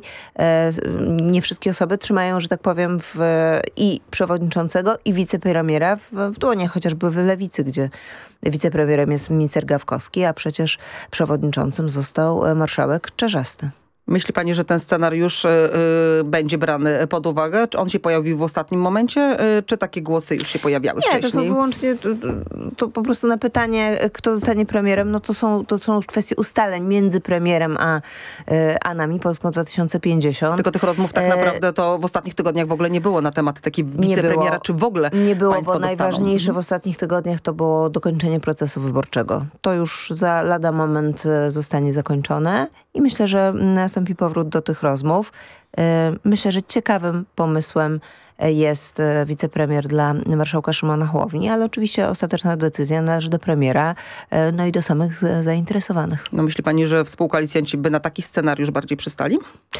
nie wszystkie osoby trzymają, że tak powiem, w, i przewodniczącego, i wicepremiera w, w dłoniach, chociażby w Lewicy, gdzie wicepremierem jest minister Gawkowski, a przecież przewodniczącym został marszałek Czarzasty. Myśli pani, że ten scenariusz y, y, będzie brany pod uwagę? Czy on się pojawił w ostatnim momencie, y, czy takie głosy już się pojawiały Nie, wcześniej? Nie, to są wyłącznie, to, to po prostu na pytanie, kto zostanie premierem, no to są, to są już kwestie ustaleń między premierem a, a nami, Polską dwa tysiące pięćdziesiąt. Tylko tych rozmów tak naprawdę to w ostatnich tygodniach w ogóle nie było na temat takiej wicepremiera, czy w ogóle Nie było, państwo bo dostaną. najważniejsze w ostatnich tygodniach to było dokończenie procesu wyborczego. To już za lada moment zostanie zakończone i myślę, że nastąpi powrót do tych rozmów. Myślę, że ciekawym pomysłem jest wicepremier dla marszałka Szymona Hołowni, ale oczywiście ostateczna decyzja należy do premiera, no i do samych zainteresowanych. No myśli pani, że współkoalicjanci by na taki scenariusz bardziej przystali?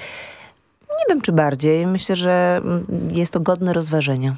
Nie wiem, czy bardziej. Myślę, że jest to godne rozważenia.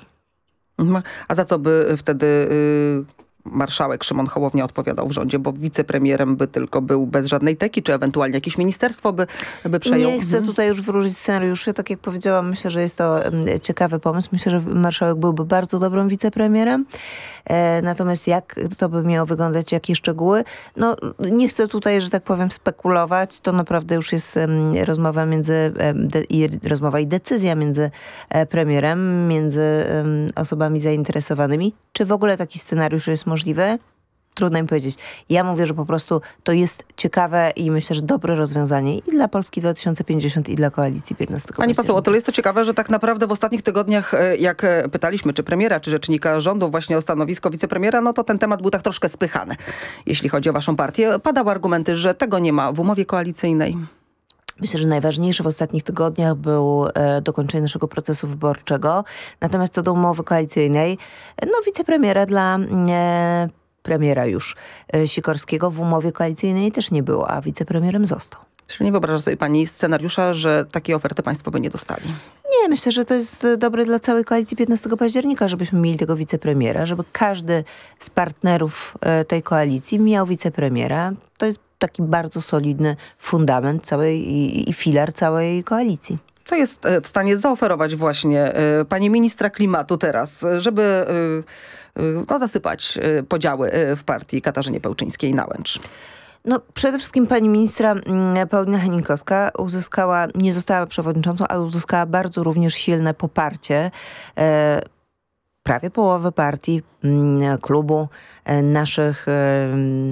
A za co by wtedy y, marszałek Szymon Hołownia odpowiadał w rządzie? Bo wicepremierem by tylko był bez żadnej teki, czy ewentualnie jakieś ministerstwo by, by przejął? Nie chcę tutaj już wróżyć scenariuszy. Tak jak powiedziałam, myślę, że jest to ciekawy pomysł. Myślę, że marszałek byłby bardzo dobrym wicepremierem. E, natomiast jak to by miało wyglądać, jakie szczegóły? No nie chcę tutaj, że tak powiem, spekulować. To naprawdę już jest um, rozmowa między um, de, i rozmowa i decyzja między e, premierem, między um, osobami zainteresowanymi. Czy w ogóle taki scenariusz jest możliwy? Trudno im powiedzieć. Ja mówię, że po prostu to jest ciekawe i myślę, że dobre rozwiązanie i dla Polski dwa tysiące pięćdziesiąt i dla koalicji piętnastego Pani poseł, o tyle jest to ciekawe, że tak naprawdę w ostatnich tygodniach, jak pytaliśmy czy premiera, czy rzecznika rządu właśnie o stanowisko wicepremiera, no to ten temat był tak troszkę spychany. Jeśli chodzi o waszą partię, padały argumenty, że tego nie ma w umowie koalicyjnej. Myślę, że najważniejsze w ostatnich tygodniach był e, dokończenie naszego procesu wyborczego. Natomiast co do umowy koalicyjnej, no wicepremiera dla e, premiera już e, Sikorskiego w umowie koalicyjnej też nie było, a wicepremierem został. Czyli nie wyobraża sobie pani scenariusza, że takiej oferty państwo by nie dostali? Nie, myślę, że to jest dobre dla całej koalicji piętnastego października, żebyśmy mieli tego wicepremiera, żeby każdy z partnerów e, tej koalicji miał wicepremiera. To jest taki bardzo solidny fundament całej i, i filar całej koalicji. Co jest w stanie zaoferować właśnie y, pani ministra klimatu teraz, żeby y, y, no, zasypać y, podziały y, w partii Katarzynie Pełczyńskiej na łęcz? No przede wszystkim pani ministra Paulina Hennig-Kloska uzyskała, nie została przewodniczącą, ale uzyskała bardzo również silne poparcie e, prawie połowy partii, m, klubu, e, naszych e,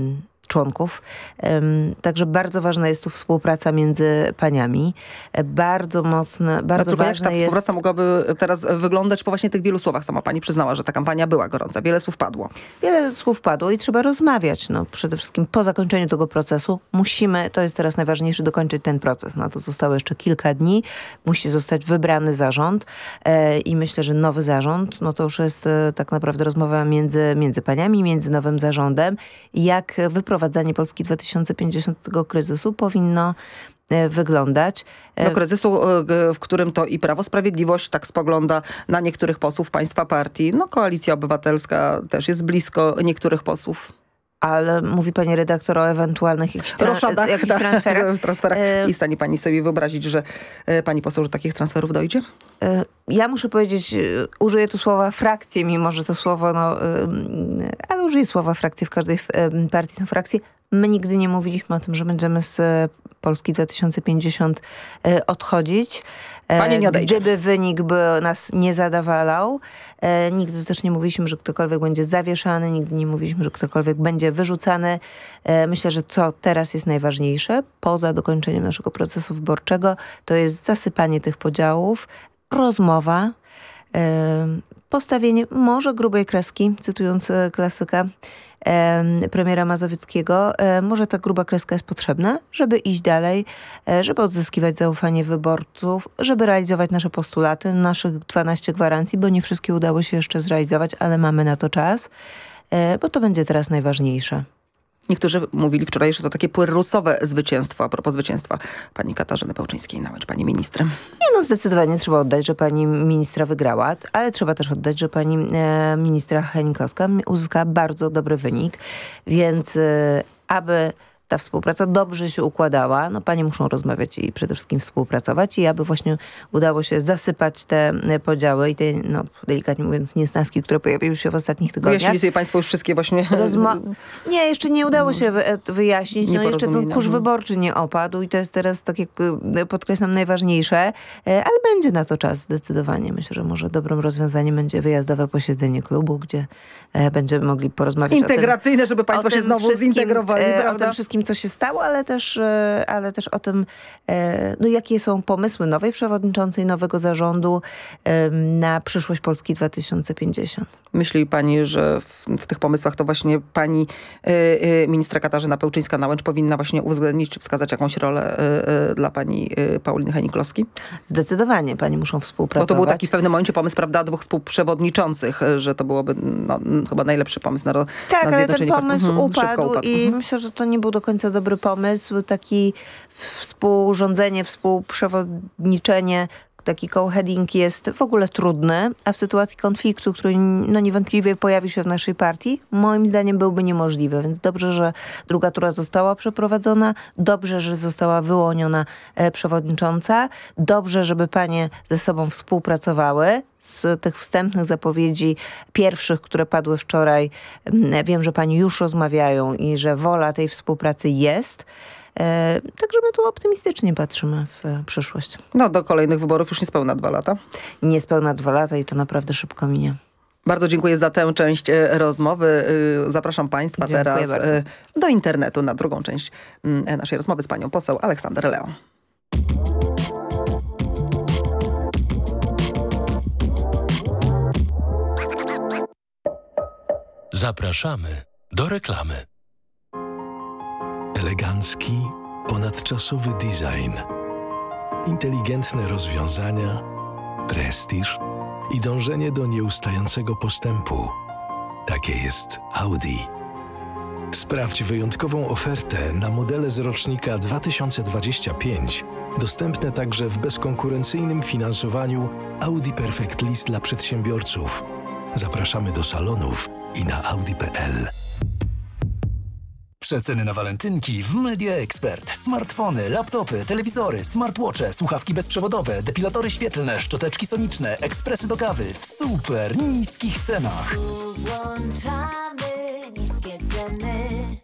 członków. Także bardzo ważna jest tu współpraca między paniami. Bardzo mocne, bardzo Dlaczego ważne jak ta jest... współpraca mogłaby teraz wyglądać po właśnie tych wielu słowach? Sama pani przyznała, że ta kampania była gorąca. Wiele słów padło. Wiele słów padło i trzeba rozmawiać. No, przede wszystkim po zakończeniu tego procesu musimy, to jest teraz najważniejsze, dokończyć ten proces. Na to zostało jeszcze kilka dni. Musi zostać wybrany zarząd e, i myślę, że nowy zarząd, no to już jest e, tak naprawdę rozmowa między, między paniami, między nowym zarządem. Jak wyprowadzanie Polski dwa tysiące pięćdziesiąt z tego kryzysu powinno wyglądać. Do kryzysu, w którym to i Prawo Sprawiedliwość tak spogląda na niektórych posłów państwa partii. No Koalicja Obywatelska też jest blisko niektórych posłów. Ale mówi pani redaktor o ewentualnych jakichś, tra- Roszadach, jakichś tak, transferach. transferach. E... I stanie pani sobie wyobrazić, że e, pani poseł, że takich transferów dojdzie? E, ja muszę powiedzieć, e, użyję tu słowa frakcje, mimo że to słowo, no, e, ale użyję słowa frakcje, w każdej e, partii są frakcje. My nigdy nie mówiliśmy o tym, że będziemy z Polski dwa tysiące pięćdziesiąt e, odchodzić. Pani nie odejdzie. Gdyby wynik by nas nie zadawalał. E, nigdy też nie mówiliśmy, że ktokolwiek będzie zawieszany, nigdy nie mówiliśmy, że ktokolwiek będzie wyrzucany. E, myślę, że co teraz jest najważniejsze, poza dokończeniem naszego procesu wyborczego, to jest zasypanie tych podziałów, rozmowa, e, postawienie może grubej kreski, cytując klasyka premiera Mazowieckiego. Może ta gruba kreska jest potrzebna, żeby iść dalej, żeby odzyskiwać zaufanie wyborców, żeby realizować nasze postulaty, naszych dwanaście gwarancji, bo nie wszystkie udało się jeszcze zrealizować, ale mamy na to czas, bo to będzie teraz najważniejsze. Niektórzy mówili wczoraj, że to takie pyrrusowe zwycięstwo, a propos zwycięstwa pani Katarzyny Pełczyńskiej-Nałęcz, pani ministrem. Nie, no zdecydowanie trzeba oddać, że pani ministra wygrała, ale trzeba też oddać, że pani e, ministra Hennig-Kloska uzyskała bardzo dobry wynik, więc e, aby ta współpraca dobrze się układała, no panie muszą rozmawiać i przede wszystkim współpracować i aby właśnie udało się zasypać te podziały i te, no delikatnie mówiąc, niesnaski, które pojawiły się w ostatnich tygodniach. Wyjaśnili sobie państwo już wszystkie właśnie... Rozma- nie, jeszcze nie udało się wy- wyjaśnić. No jeszcze ten kurz wyborczy nie opadł i to jest teraz, tak jak podkreślam, najważniejsze, ale będzie na to czas zdecydowanie. Myślę, że może dobrym rozwiązaniem będzie wyjazdowe posiedzenie klubu, gdzie będziemy mogli porozmawiać integracyjne, o tym, żeby państwo się znowu zintegrowali, o tym wszystkim, co się stało, ale też, ale też o tym, no, jakie są pomysły nowej przewodniczącej, nowego zarządu na przyszłość Polski dwa tysiące pięćdziesiąt. Myśli pani, że w, w tych pomysłach to właśnie pani y, y, ministra Katarzyna Pełczyńska-Nałęcz powinna właśnie uwzględnić czy wskazać jakąś rolę y, y, dla pani y, Pauliny Hennig-Kloski? Zdecydowanie. Pani muszą współpracować. Bo to był taki w pewnym momencie pomysł, prawda, dwóch współprzewodniczących, że to byłoby no, chyba najlepszy pomysł na, na tak, zjednoczenie. Tak, ale ten pomysł mhm, upadł i mhm. myślę, że to nie był do końca dobry pomysł. Taki współrządzenie, współprzewodniczenie, taki co-heading jest w ogóle trudny, a w sytuacji konfliktu, który no niewątpliwie pojawi się w naszej partii, moim zdaniem byłby niemożliwy. Więc dobrze, że druga tura została przeprowadzona, dobrze, że została wyłoniona e, przewodnicząca, dobrze, żeby panie ze sobą współpracowały. Z tych wstępnych zapowiedzi pierwszych, które padły wczoraj, wiem, że pani już rozmawiają i że wola tej współpracy jest. E, także my tu optymistycznie patrzymy w przyszłość. No do kolejnych wyborów już niespełna dwa lata. Niespełna dwa lata i to naprawdę szybko minie. Bardzo dziękuję za tę część e, rozmowy. E, zapraszam państwa dziękuję teraz e, do internetu na drugą część e, naszej rozmowy z panią poseł Aleksander Leo. Zapraszamy do reklamy. Elegancki, ponadczasowy design, inteligentne rozwiązania, prestiż i dążenie do nieustającego postępu. Takie jest Audi. Sprawdź wyjątkową ofertę na modele z rocznika dwa tysiące dwudziesty piąty, dostępne także w bezkonkurencyjnym finansowaniu Audi Perfect Lease dla przedsiębiorców. Zapraszamy do salonów i na audi kropka p l. Przeceny na walentynki w Media Expert. Smartfony, laptopy, telewizory, smartwatche, słuchawki bezprzewodowe, depilatory świetlne, szczoteczki soniczne, ekspresy do kawy w super niskich cenach. Włączamy niskie ceny.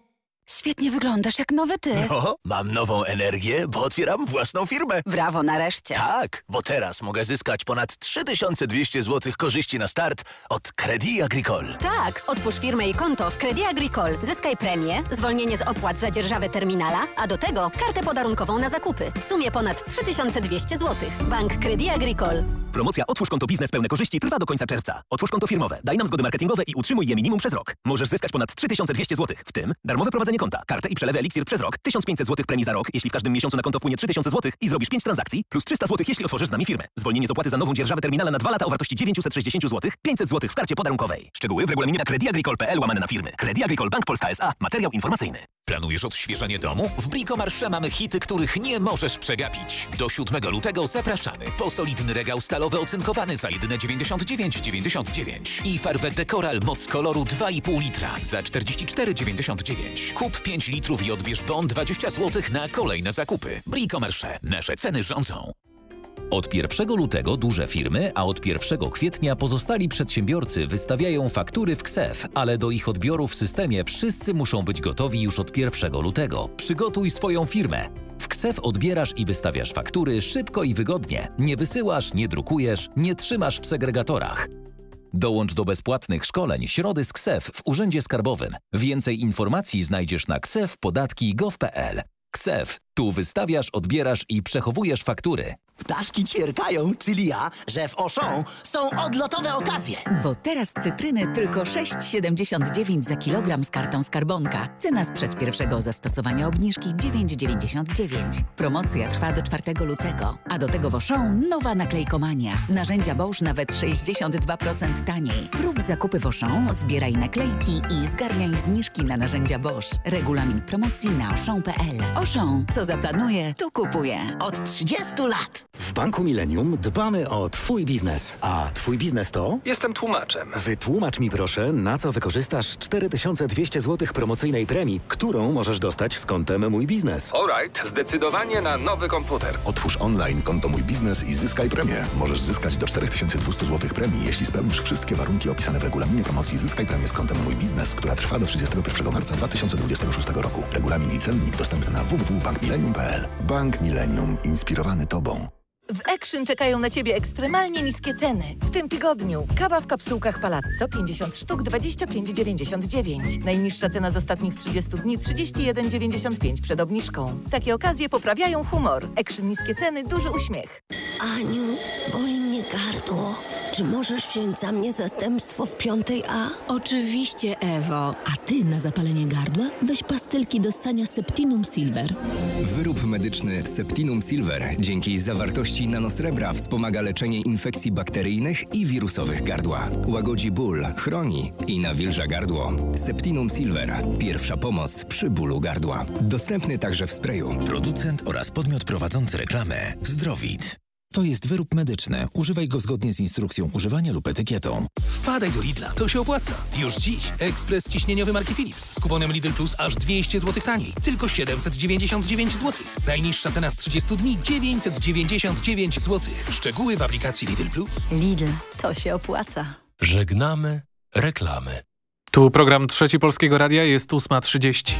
Świetnie wyglądasz, jak nowy ty. No, mam nową energię, bo otwieram własną firmę. Brawo, nareszcie. Tak, bo teraz mogę zyskać ponad trzy tysiące dwieście złotych korzyści na start od Crédit Agricole. Tak, otwórz firmę i konto w Crédit Agricole. Zyskaj premię, zwolnienie z opłat za dzierżawę terminala, a do tego kartę podarunkową na zakupy. W sumie ponad trzy tysiące dwieście złotych. Bank Crédit Agricole. Promocja Otwórz konto biznes pełne korzyści trwa do końca czerwca. Otwórz konto firmowe, daj nam zgody marketingowe i utrzymuj je minimum przez rok. Możesz zyskać ponad trzy tysiące dwieście złotych, w tym darmowe prowadzenie konta, kartę i przelewy Eliksir przez rok, tysiąc pięćset złotych premii za rok, jeśli w każdym miesiącu na konto wpłynie trzy tysiące złotych i zrobisz pięć transakcji, plus trzysta złotych, jeśli otworzysz z nami firmę. Zwolnienie z opłaty za nową dzierżawę terminala na dwa lata o wartości dziewięćset sześćdziesiąt złotych, pięćset złotych w karcie podarunkowej. Szczegóły w regulaminie na crédit agricole kropka p l łamane na firmy. Crédit Agricole Bank Polska S A. Materiał informacyjny. Planujesz odświeżenie domu? W Bricomarché mamy hity, których nie możesz przegapić. Do siódmego lutego zapraszamy po solidny regał stalowy ocynkowany za jedyne dziewięćdziesiąt dziewięć dziewięćdziesiąt dziewięć i farbę Decoral moc koloru dwa i pół litra za czterdzieści cztery dziewięćdziesiąt dziewięć. Kup pięć litrów i odbierz bon dwadzieścia złotych na kolejne zakupy. Bricomarché. Nasze ceny rządzą. Od pierwszego lutego duże firmy, a od pierwszego kwietnia pozostali przedsiębiorcy wystawiają faktury w K S E F, ale do ich odbioru w systemie wszyscy muszą być gotowi już od pierwszego lutego. Przygotuj swoją firmę. W K S E F odbierasz i wystawiasz faktury szybko i wygodnie. Nie wysyłasz, nie drukujesz, nie trzymasz w segregatorach. Dołącz do bezpłatnych szkoleń Środy z K S E F w Urzędzie Skarbowym. Więcej informacji znajdziesz na ksef podatki kropka gov kropka p l. K S E F. Tu wystawiasz, odbierasz i przechowujesz faktury. Ptaszki ćwierkają, czyli ja, że w Auchan są odlotowe okazje. Bo teraz cytryny tylko sześć siedemdziesiąt dziewięć za kilogram z kartą Skarbonka. Cena sprzed pierwszego zastosowania obniżki dziewięć dziewięćdziesiąt dziewięć. Promocja trwa do czwartego lutego. A do tego w Auchan nowa naklejkomania. Narzędzia Bosch nawet sześćdziesiąt dwa procent taniej. Rób zakupy w Auchan, zbieraj naklejki i zgarniaj zniżki na narzędzia Bosch. Regulamin promocji na auchan kropka p l. Auchan, co zaplanuje, to kupuje. Od trzydziestu lat. W Banku Millennium dbamy o Twój biznes. A Twój biznes to? Jestem tłumaczem. Wytłumacz mi proszę, na co wykorzystasz cztery tysiące dwieście złotych promocyjnej premii, którą możesz dostać z kontem Mój Biznes. Alright, zdecydowanie na nowy komputer. Otwórz online konto Mój Biznes i zyskaj premię. Możesz zyskać do cztery tysiące dwieście złotych premii, jeśli spełnisz wszystkie warunki opisane w regulaminie promocji Zyskaj premię z kontem Mój Biznes, która trwa do trzydziestego pierwszego marca dwa tysiące dwudziestego szóstego roku. Regulamin i cennik dostępny na w w w kropka bank millennium kropka p l. Bank Millennium. Inspirowany Tobą. W Action czekają na Ciebie ekstremalnie niskie ceny. W tym tygodniu kawa w kapsułkach Palazzo pięćdziesiąt sztuk dwadzieścia pięć dziewięćdziesiąt dziewięć. Najniższa cena z ostatnich trzydziestu dni trzydzieści jeden dziewięćdziesiąt pięć przed obniżką. Takie okazje poprawiają humor. Action niskie ceny, duży uśmiech. Aniu, boli mnie gardło. Czy możesz wziąć za mnie zastępstwo w piątej A? Oczywiście, Ewo. A ty na zapalenie gardła weź pastylki do ssania Septinum Silver. Wyrób medyczny Septinum Silver dzięki zawartości nanosrebra wspomaga leczenie infekcji bakteryjnych i wirusowych gardła. Łagodzi ból, chroni i nawilża gardło. Septinum Silver. Pierwsza pomoc przy bólu gardła. Dostępny także w sprayu. Producent oraz podmiot prowadzący reklamę Zdrowit. To jest wyrób medyczny. Używaj go zgodnie z instrukcją używania lub etykietą. Wpadaj do Lidla, to się opłaca. Już dziś ekspres ciśnieniowy marki Philips z kuponem Lidl Plus aż dwieście złotych taniej. Tylko siedemset dziewięćdziesiąt dziewięć złotych. Najniższa cena z trzydziestu dni dziewięćset dziewięćdziesiąt dziewięć złotych. Szczegóły w aplikacji Lidl Plus. Lidl, to się opłaca. Żegnamy reklamy. Tu program Trzeci Polskiego Radia, jest ósma trzydzieści.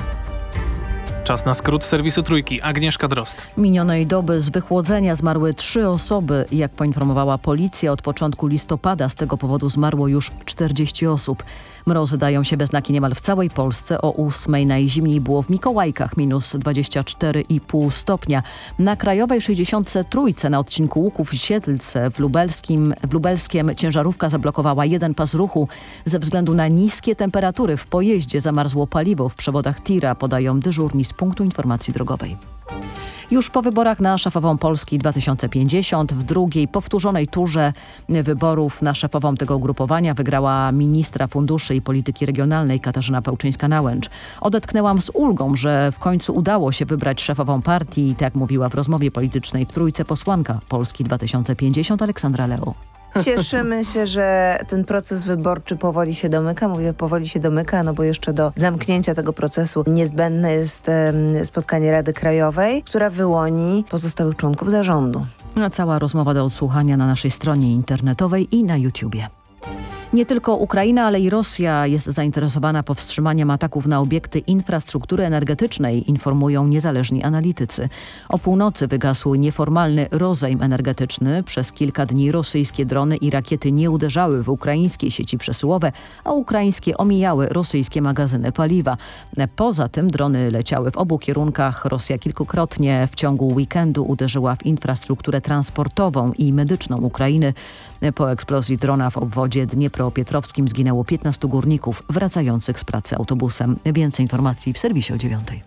Czas na skrót serwisu Trójki. Agnieszka Drozd. Minionej doby z wychłodzenia zmarły trzy osoby. Jak poinformowała policja, od początku listopada z tego powodu zmarło już czterdzieści osób. Mrozy dają się we znaki niemal w całej Polsce. O ósmej najzimniej było w Mikołajkach, minus dwadzieścia cztery i pół stopnia. Na Krajowej sześćdziesiątce Trójce na odcinku Łuków-Siedlce w, Lubelskim, w Lubelskiem ciężarówka zablokowała jeden pas ruchu. Ze względu na niskie temperatury w pojeździe zamarzło paliwo w przewodach tira, podają dyżurni z punktu informacji drogowej. Już po wyborach na szefową Polski dwa tysiące pięćdziesiąt w drugiej powtórzonej turze wyborów na szefową tego ugrupowania wygrała ministra funduszy i polityki regionalnej Katarzyna Pełczyńska-Nałęcz. Odetchnęłam z ulgą, że w końcu udało się wybrać szefową partii i tak mówiła w rozmowie politycznej w Trójce posłanka Polski dwa tysiące pięćdziesiąt Aleksandra Leu. Cieszymy się, że ten proces wyborczy powoli się domyka. Mówię powoli się domyka, no bo jeszcze do zamknięcia tego procesu niezbędne jest um, spotkanie Rady Krajowej, która wyłoni pozostałych członków zarządu. A cała rozmowa do odsłuchania na naszej stronie internetowej i na YouTubie. Nie tylko Ukraina, ale i Rosja jest zainteresowana powstrzymaniem ataków na obiekty infrastruktury energetycznej, informują niezależni analitycy. O północy wygasł nieformalny rozejm energetyczny. Przez kilka dni rosyjskie drony i rakiety nie uderzały w ukraińskie sieci przesyłowe, a ukraińskie omijały rosyjskie magazyny paliwa. Poza tym drony leciały w obu kierunkach. Rosja kilkukrotnie w ciągu weekendu uderzyła w infrastrukturę transportową i medyczną Ukrainy. Po eksplozji drona w obwodzie dniepropietrowskim zginęło piętnastu górników wracających z pracy autobusem. Więcej informacji w serwisie o dziewiątej.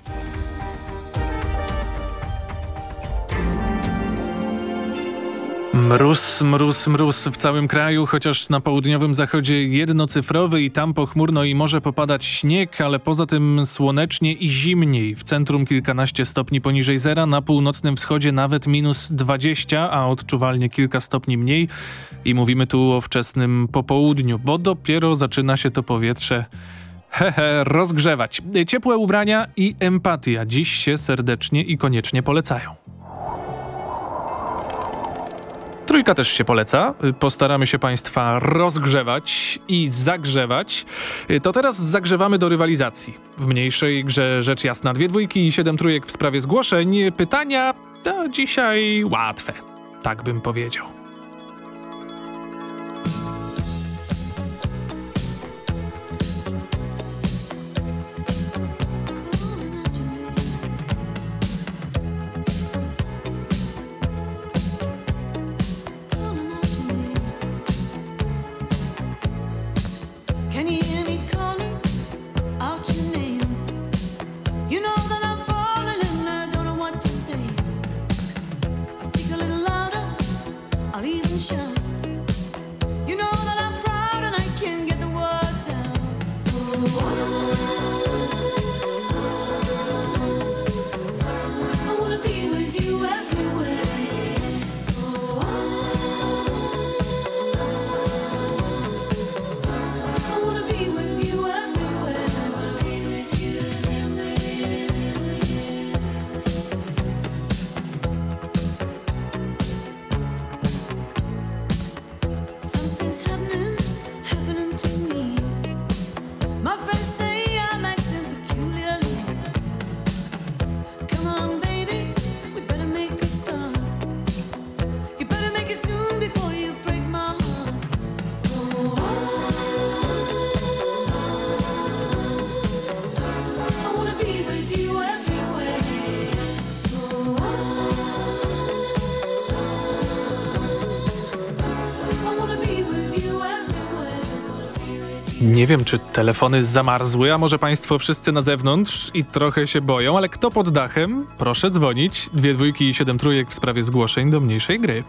Mróz, mróz, mróz w całym kraju, chociaż na południowym zachodzie jednocyfrowy i tam pochmurno i może popadać śnieg, ale poza tym słonecznie i zimniej. W centrum kilkanaście stopni poniżej zera, na północnym wschodzie nawet minus dwadzieścia, a odczuwalnie kilka stopni mniej. I mówimy tu o wczesnym popołudniu, bo dopiero zaczyna się to powietrze hehe rozgrzewać. Ciepłe ubrania i empatia dziś się serdecznie i koniecznie polecają. Trójka też się poleca. Postaramy się Państwa rozgrzewać i zagrzewać. To teraz zagrzewamy do rywalizacji. W mniejszej grze rzecz jasna dwie dwójki i siedem trójek w sprawie zgłoszeń. Pytania to dzisiaj łatwe. Tak bym powiedział. Nie wiem, czy telefony zamarzły, a może Państwo wszyscy na zewnątrz i trochę się boją, ale kto pod dachem? Proszę dzwonić. Dwie dwójki i siedem trójek w sprawie zgłoszeń do mniejszej gry.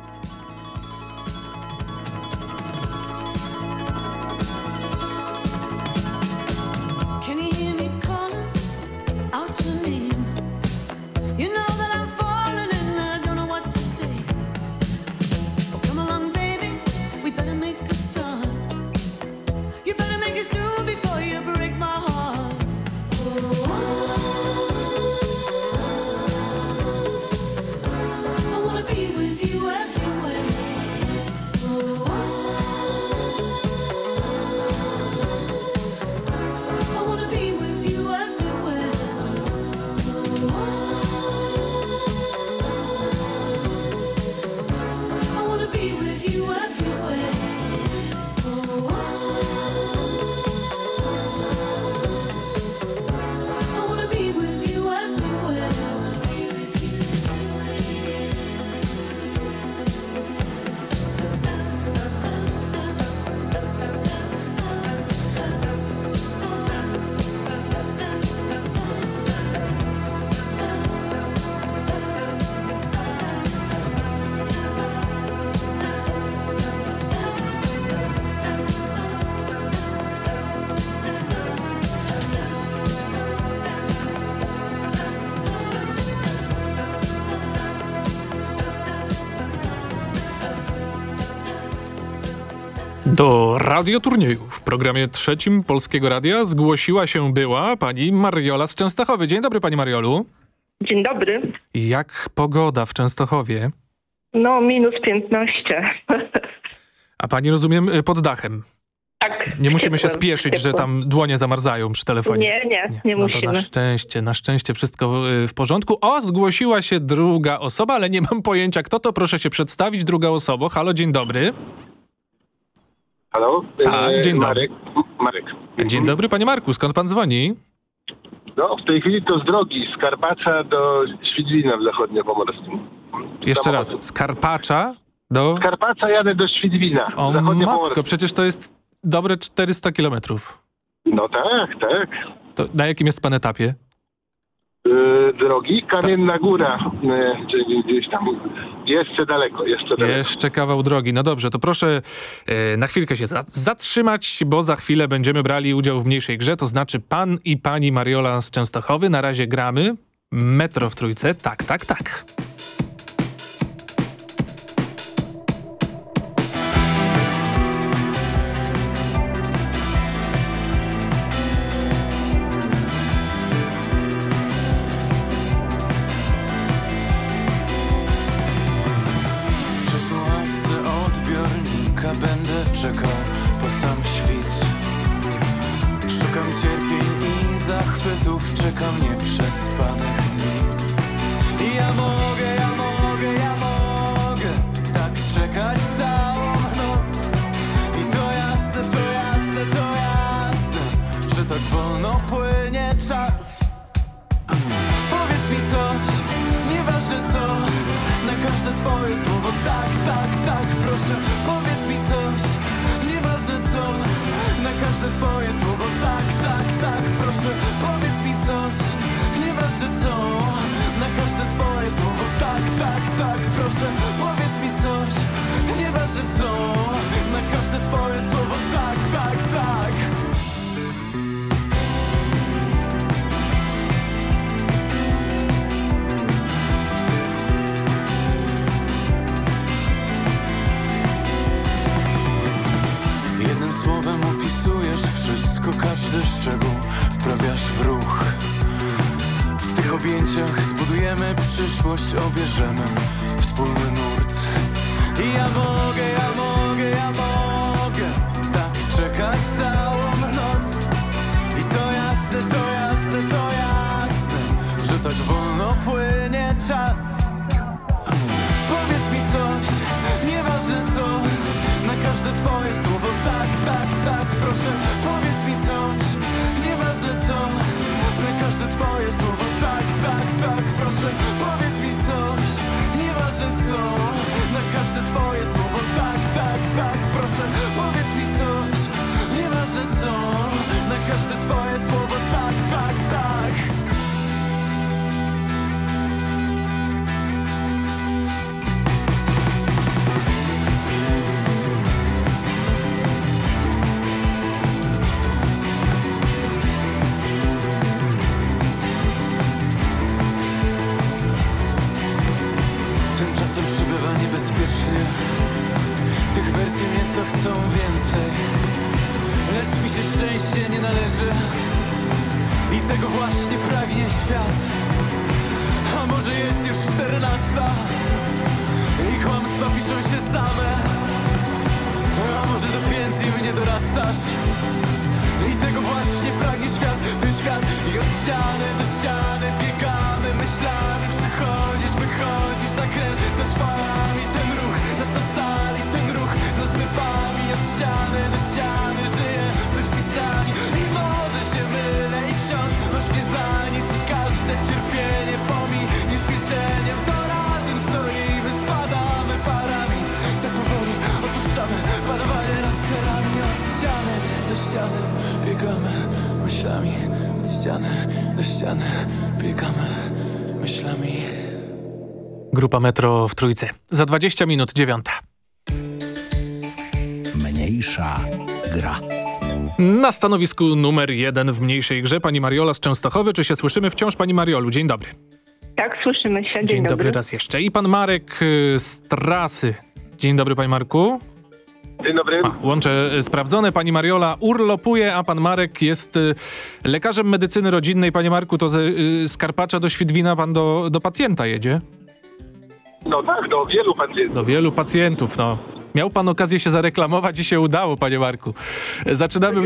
Do radioturnieju w programie trzecim Polskiego Radia zgłosiła się była pani Mariola z Częstochowy. Dzień dobry, pani Mariolu. Dzień dobry. Jak pogoda w Częstochowie? No minus piętnaście. A pani, rozumiem, pod dachem? Tak. Nie musimy się ciepłym, spieszyć, że tam dłonie zamarzają przy telefonie. Nie, nie, nie, nie no musimy. to na szczęście, na szczęście wszystko w, w porządku. O, zgłosiła się druga osoba, ale nie mam pojęcia kto to. Proszę się przedstawić, druga osoba. Halo, dzień dobry. Halo? Tak, dzień dobry. Marek. Marek. Dzień dobry, panie Marku. Skąd pan dzwoni? No, w tej chwili to z drogi z Karpacza do Świdwina w zachodniopomorskim. Jeszcze raz. Z Karpacza do... Z Karpacza jadę do Świdwina. O matko, przecież to jest dobre czterysta kilometrów. No tak, tak. To na jakim jest pan etapie? Yy, drogi, Kamienna Góra, yy, czyli gdzieś tam jeszcze daleko, jeszcze daleko. Jeszcze kawał drogi. No dobrze, to proszę e, na chwilkę się za zatrzymać, bo za chwilę będziemy brali udział w mniejszej grze, to znaczy pan i pani Mariola z Częstochowy. Na razie gramy. Metro w trójce. Tak, tak, tak. Będę czekał po sam świt. Szukam cierpień i zachwytów, czekam nieprzespanych dni. I ja mogę, ja mogę, ja mogę tak czekać całą noc. I to jasne, to jasne, to jasne, że tak wolno płynie czas. Powiedz mi coś, nieważne co, na każde twoje słowo tak, tak, tak, proszę. Powiedz mi coś, nieważne co, na każde twoje słowo tak, tak, tak, proszę. Powiedz mi coś, nieważne co, na każde twoje słowo tak, tak, tak, proszę. Powiedz mi coś, nieważne co, na każde twoje słowo tak, tak, tak. Słowem opisujesz wszystko, każdy szczegół wprawiasz w ruch. W tych objęciach zbudujemy przyszłość, obierzemy wspólny nurt. I ja mogę, ja mogę, ja mogę tak czekać całą noc. I to jasne, to jasne, to jasne, że tak wolno płynie czas. Powiedz mi coś, nieważne co, na każde twoje słowo tak, tak, tak, proszę. Powiedz mi coś, nieważne co, na każde twoje słowo tak, tak, tak, proszę. Powiedz mi coś, nieważne co, na każde twoje słowo tak, tak, tak, proszę. Powiedz mi coś, nieważne co, na każde twoje słowo tak, tak, tak. Tymczasem przybywa niebezpiecznie. Tych wersji nieco chcą więcej, lecz mi się szczęście nie należy. I tego właśnie pragnie świat. A może jest już czternasta i kłamstwa piszą się same. A może do piętni mnie dorastasz. I tego właśnie pragnie świat, ten świat. I od ściany do ściany biegamy myślami. Przychodzisz, wychodzisz, zakręcasz falami. Ten ruch nas ocali, ten ruch nas wypali. Od ściany do ściany żyjemy wpisani. I może się mylę i wciąż masz mnie za nic. I każde cierpienie pominiesz milczeniem. To razem stoimy, spadamy parami. Tak powoli opuszczamy panowanie nad sterami. Od ściany do ściany biegamy myślami. Od ściany do ściany biegamy myślami. Grupa Metro w trójce. Za dwadzieścia minut dziewiąta. Mniejsza gra. Na stanowisku numer jeden w mniejszej grze pani Mariola z Częstochowy. Czy się słyszymy wciąż, pani Mariolu? Dzień dobry. Tak, słyszymy się. Dzień, Dzień dobry. dobry raz jeszcze. I pan Marek y, z Trasy. Dzień dobry, panie Marku. Dzień dobry. A, łącze sprawdzone. Pani Mariola urlopuje, a pan Marek jest y, lekarzem medycyny rodzinnej. Panie Marku, to z, y, z Karpacza do Świdwina pan do, do pacjenta jedzie? No tak, do wielu pacjentów. Do wielu pacjentów, no. Miał pan okazję się zareklamować i się udało, panie Marku. Zaczynamy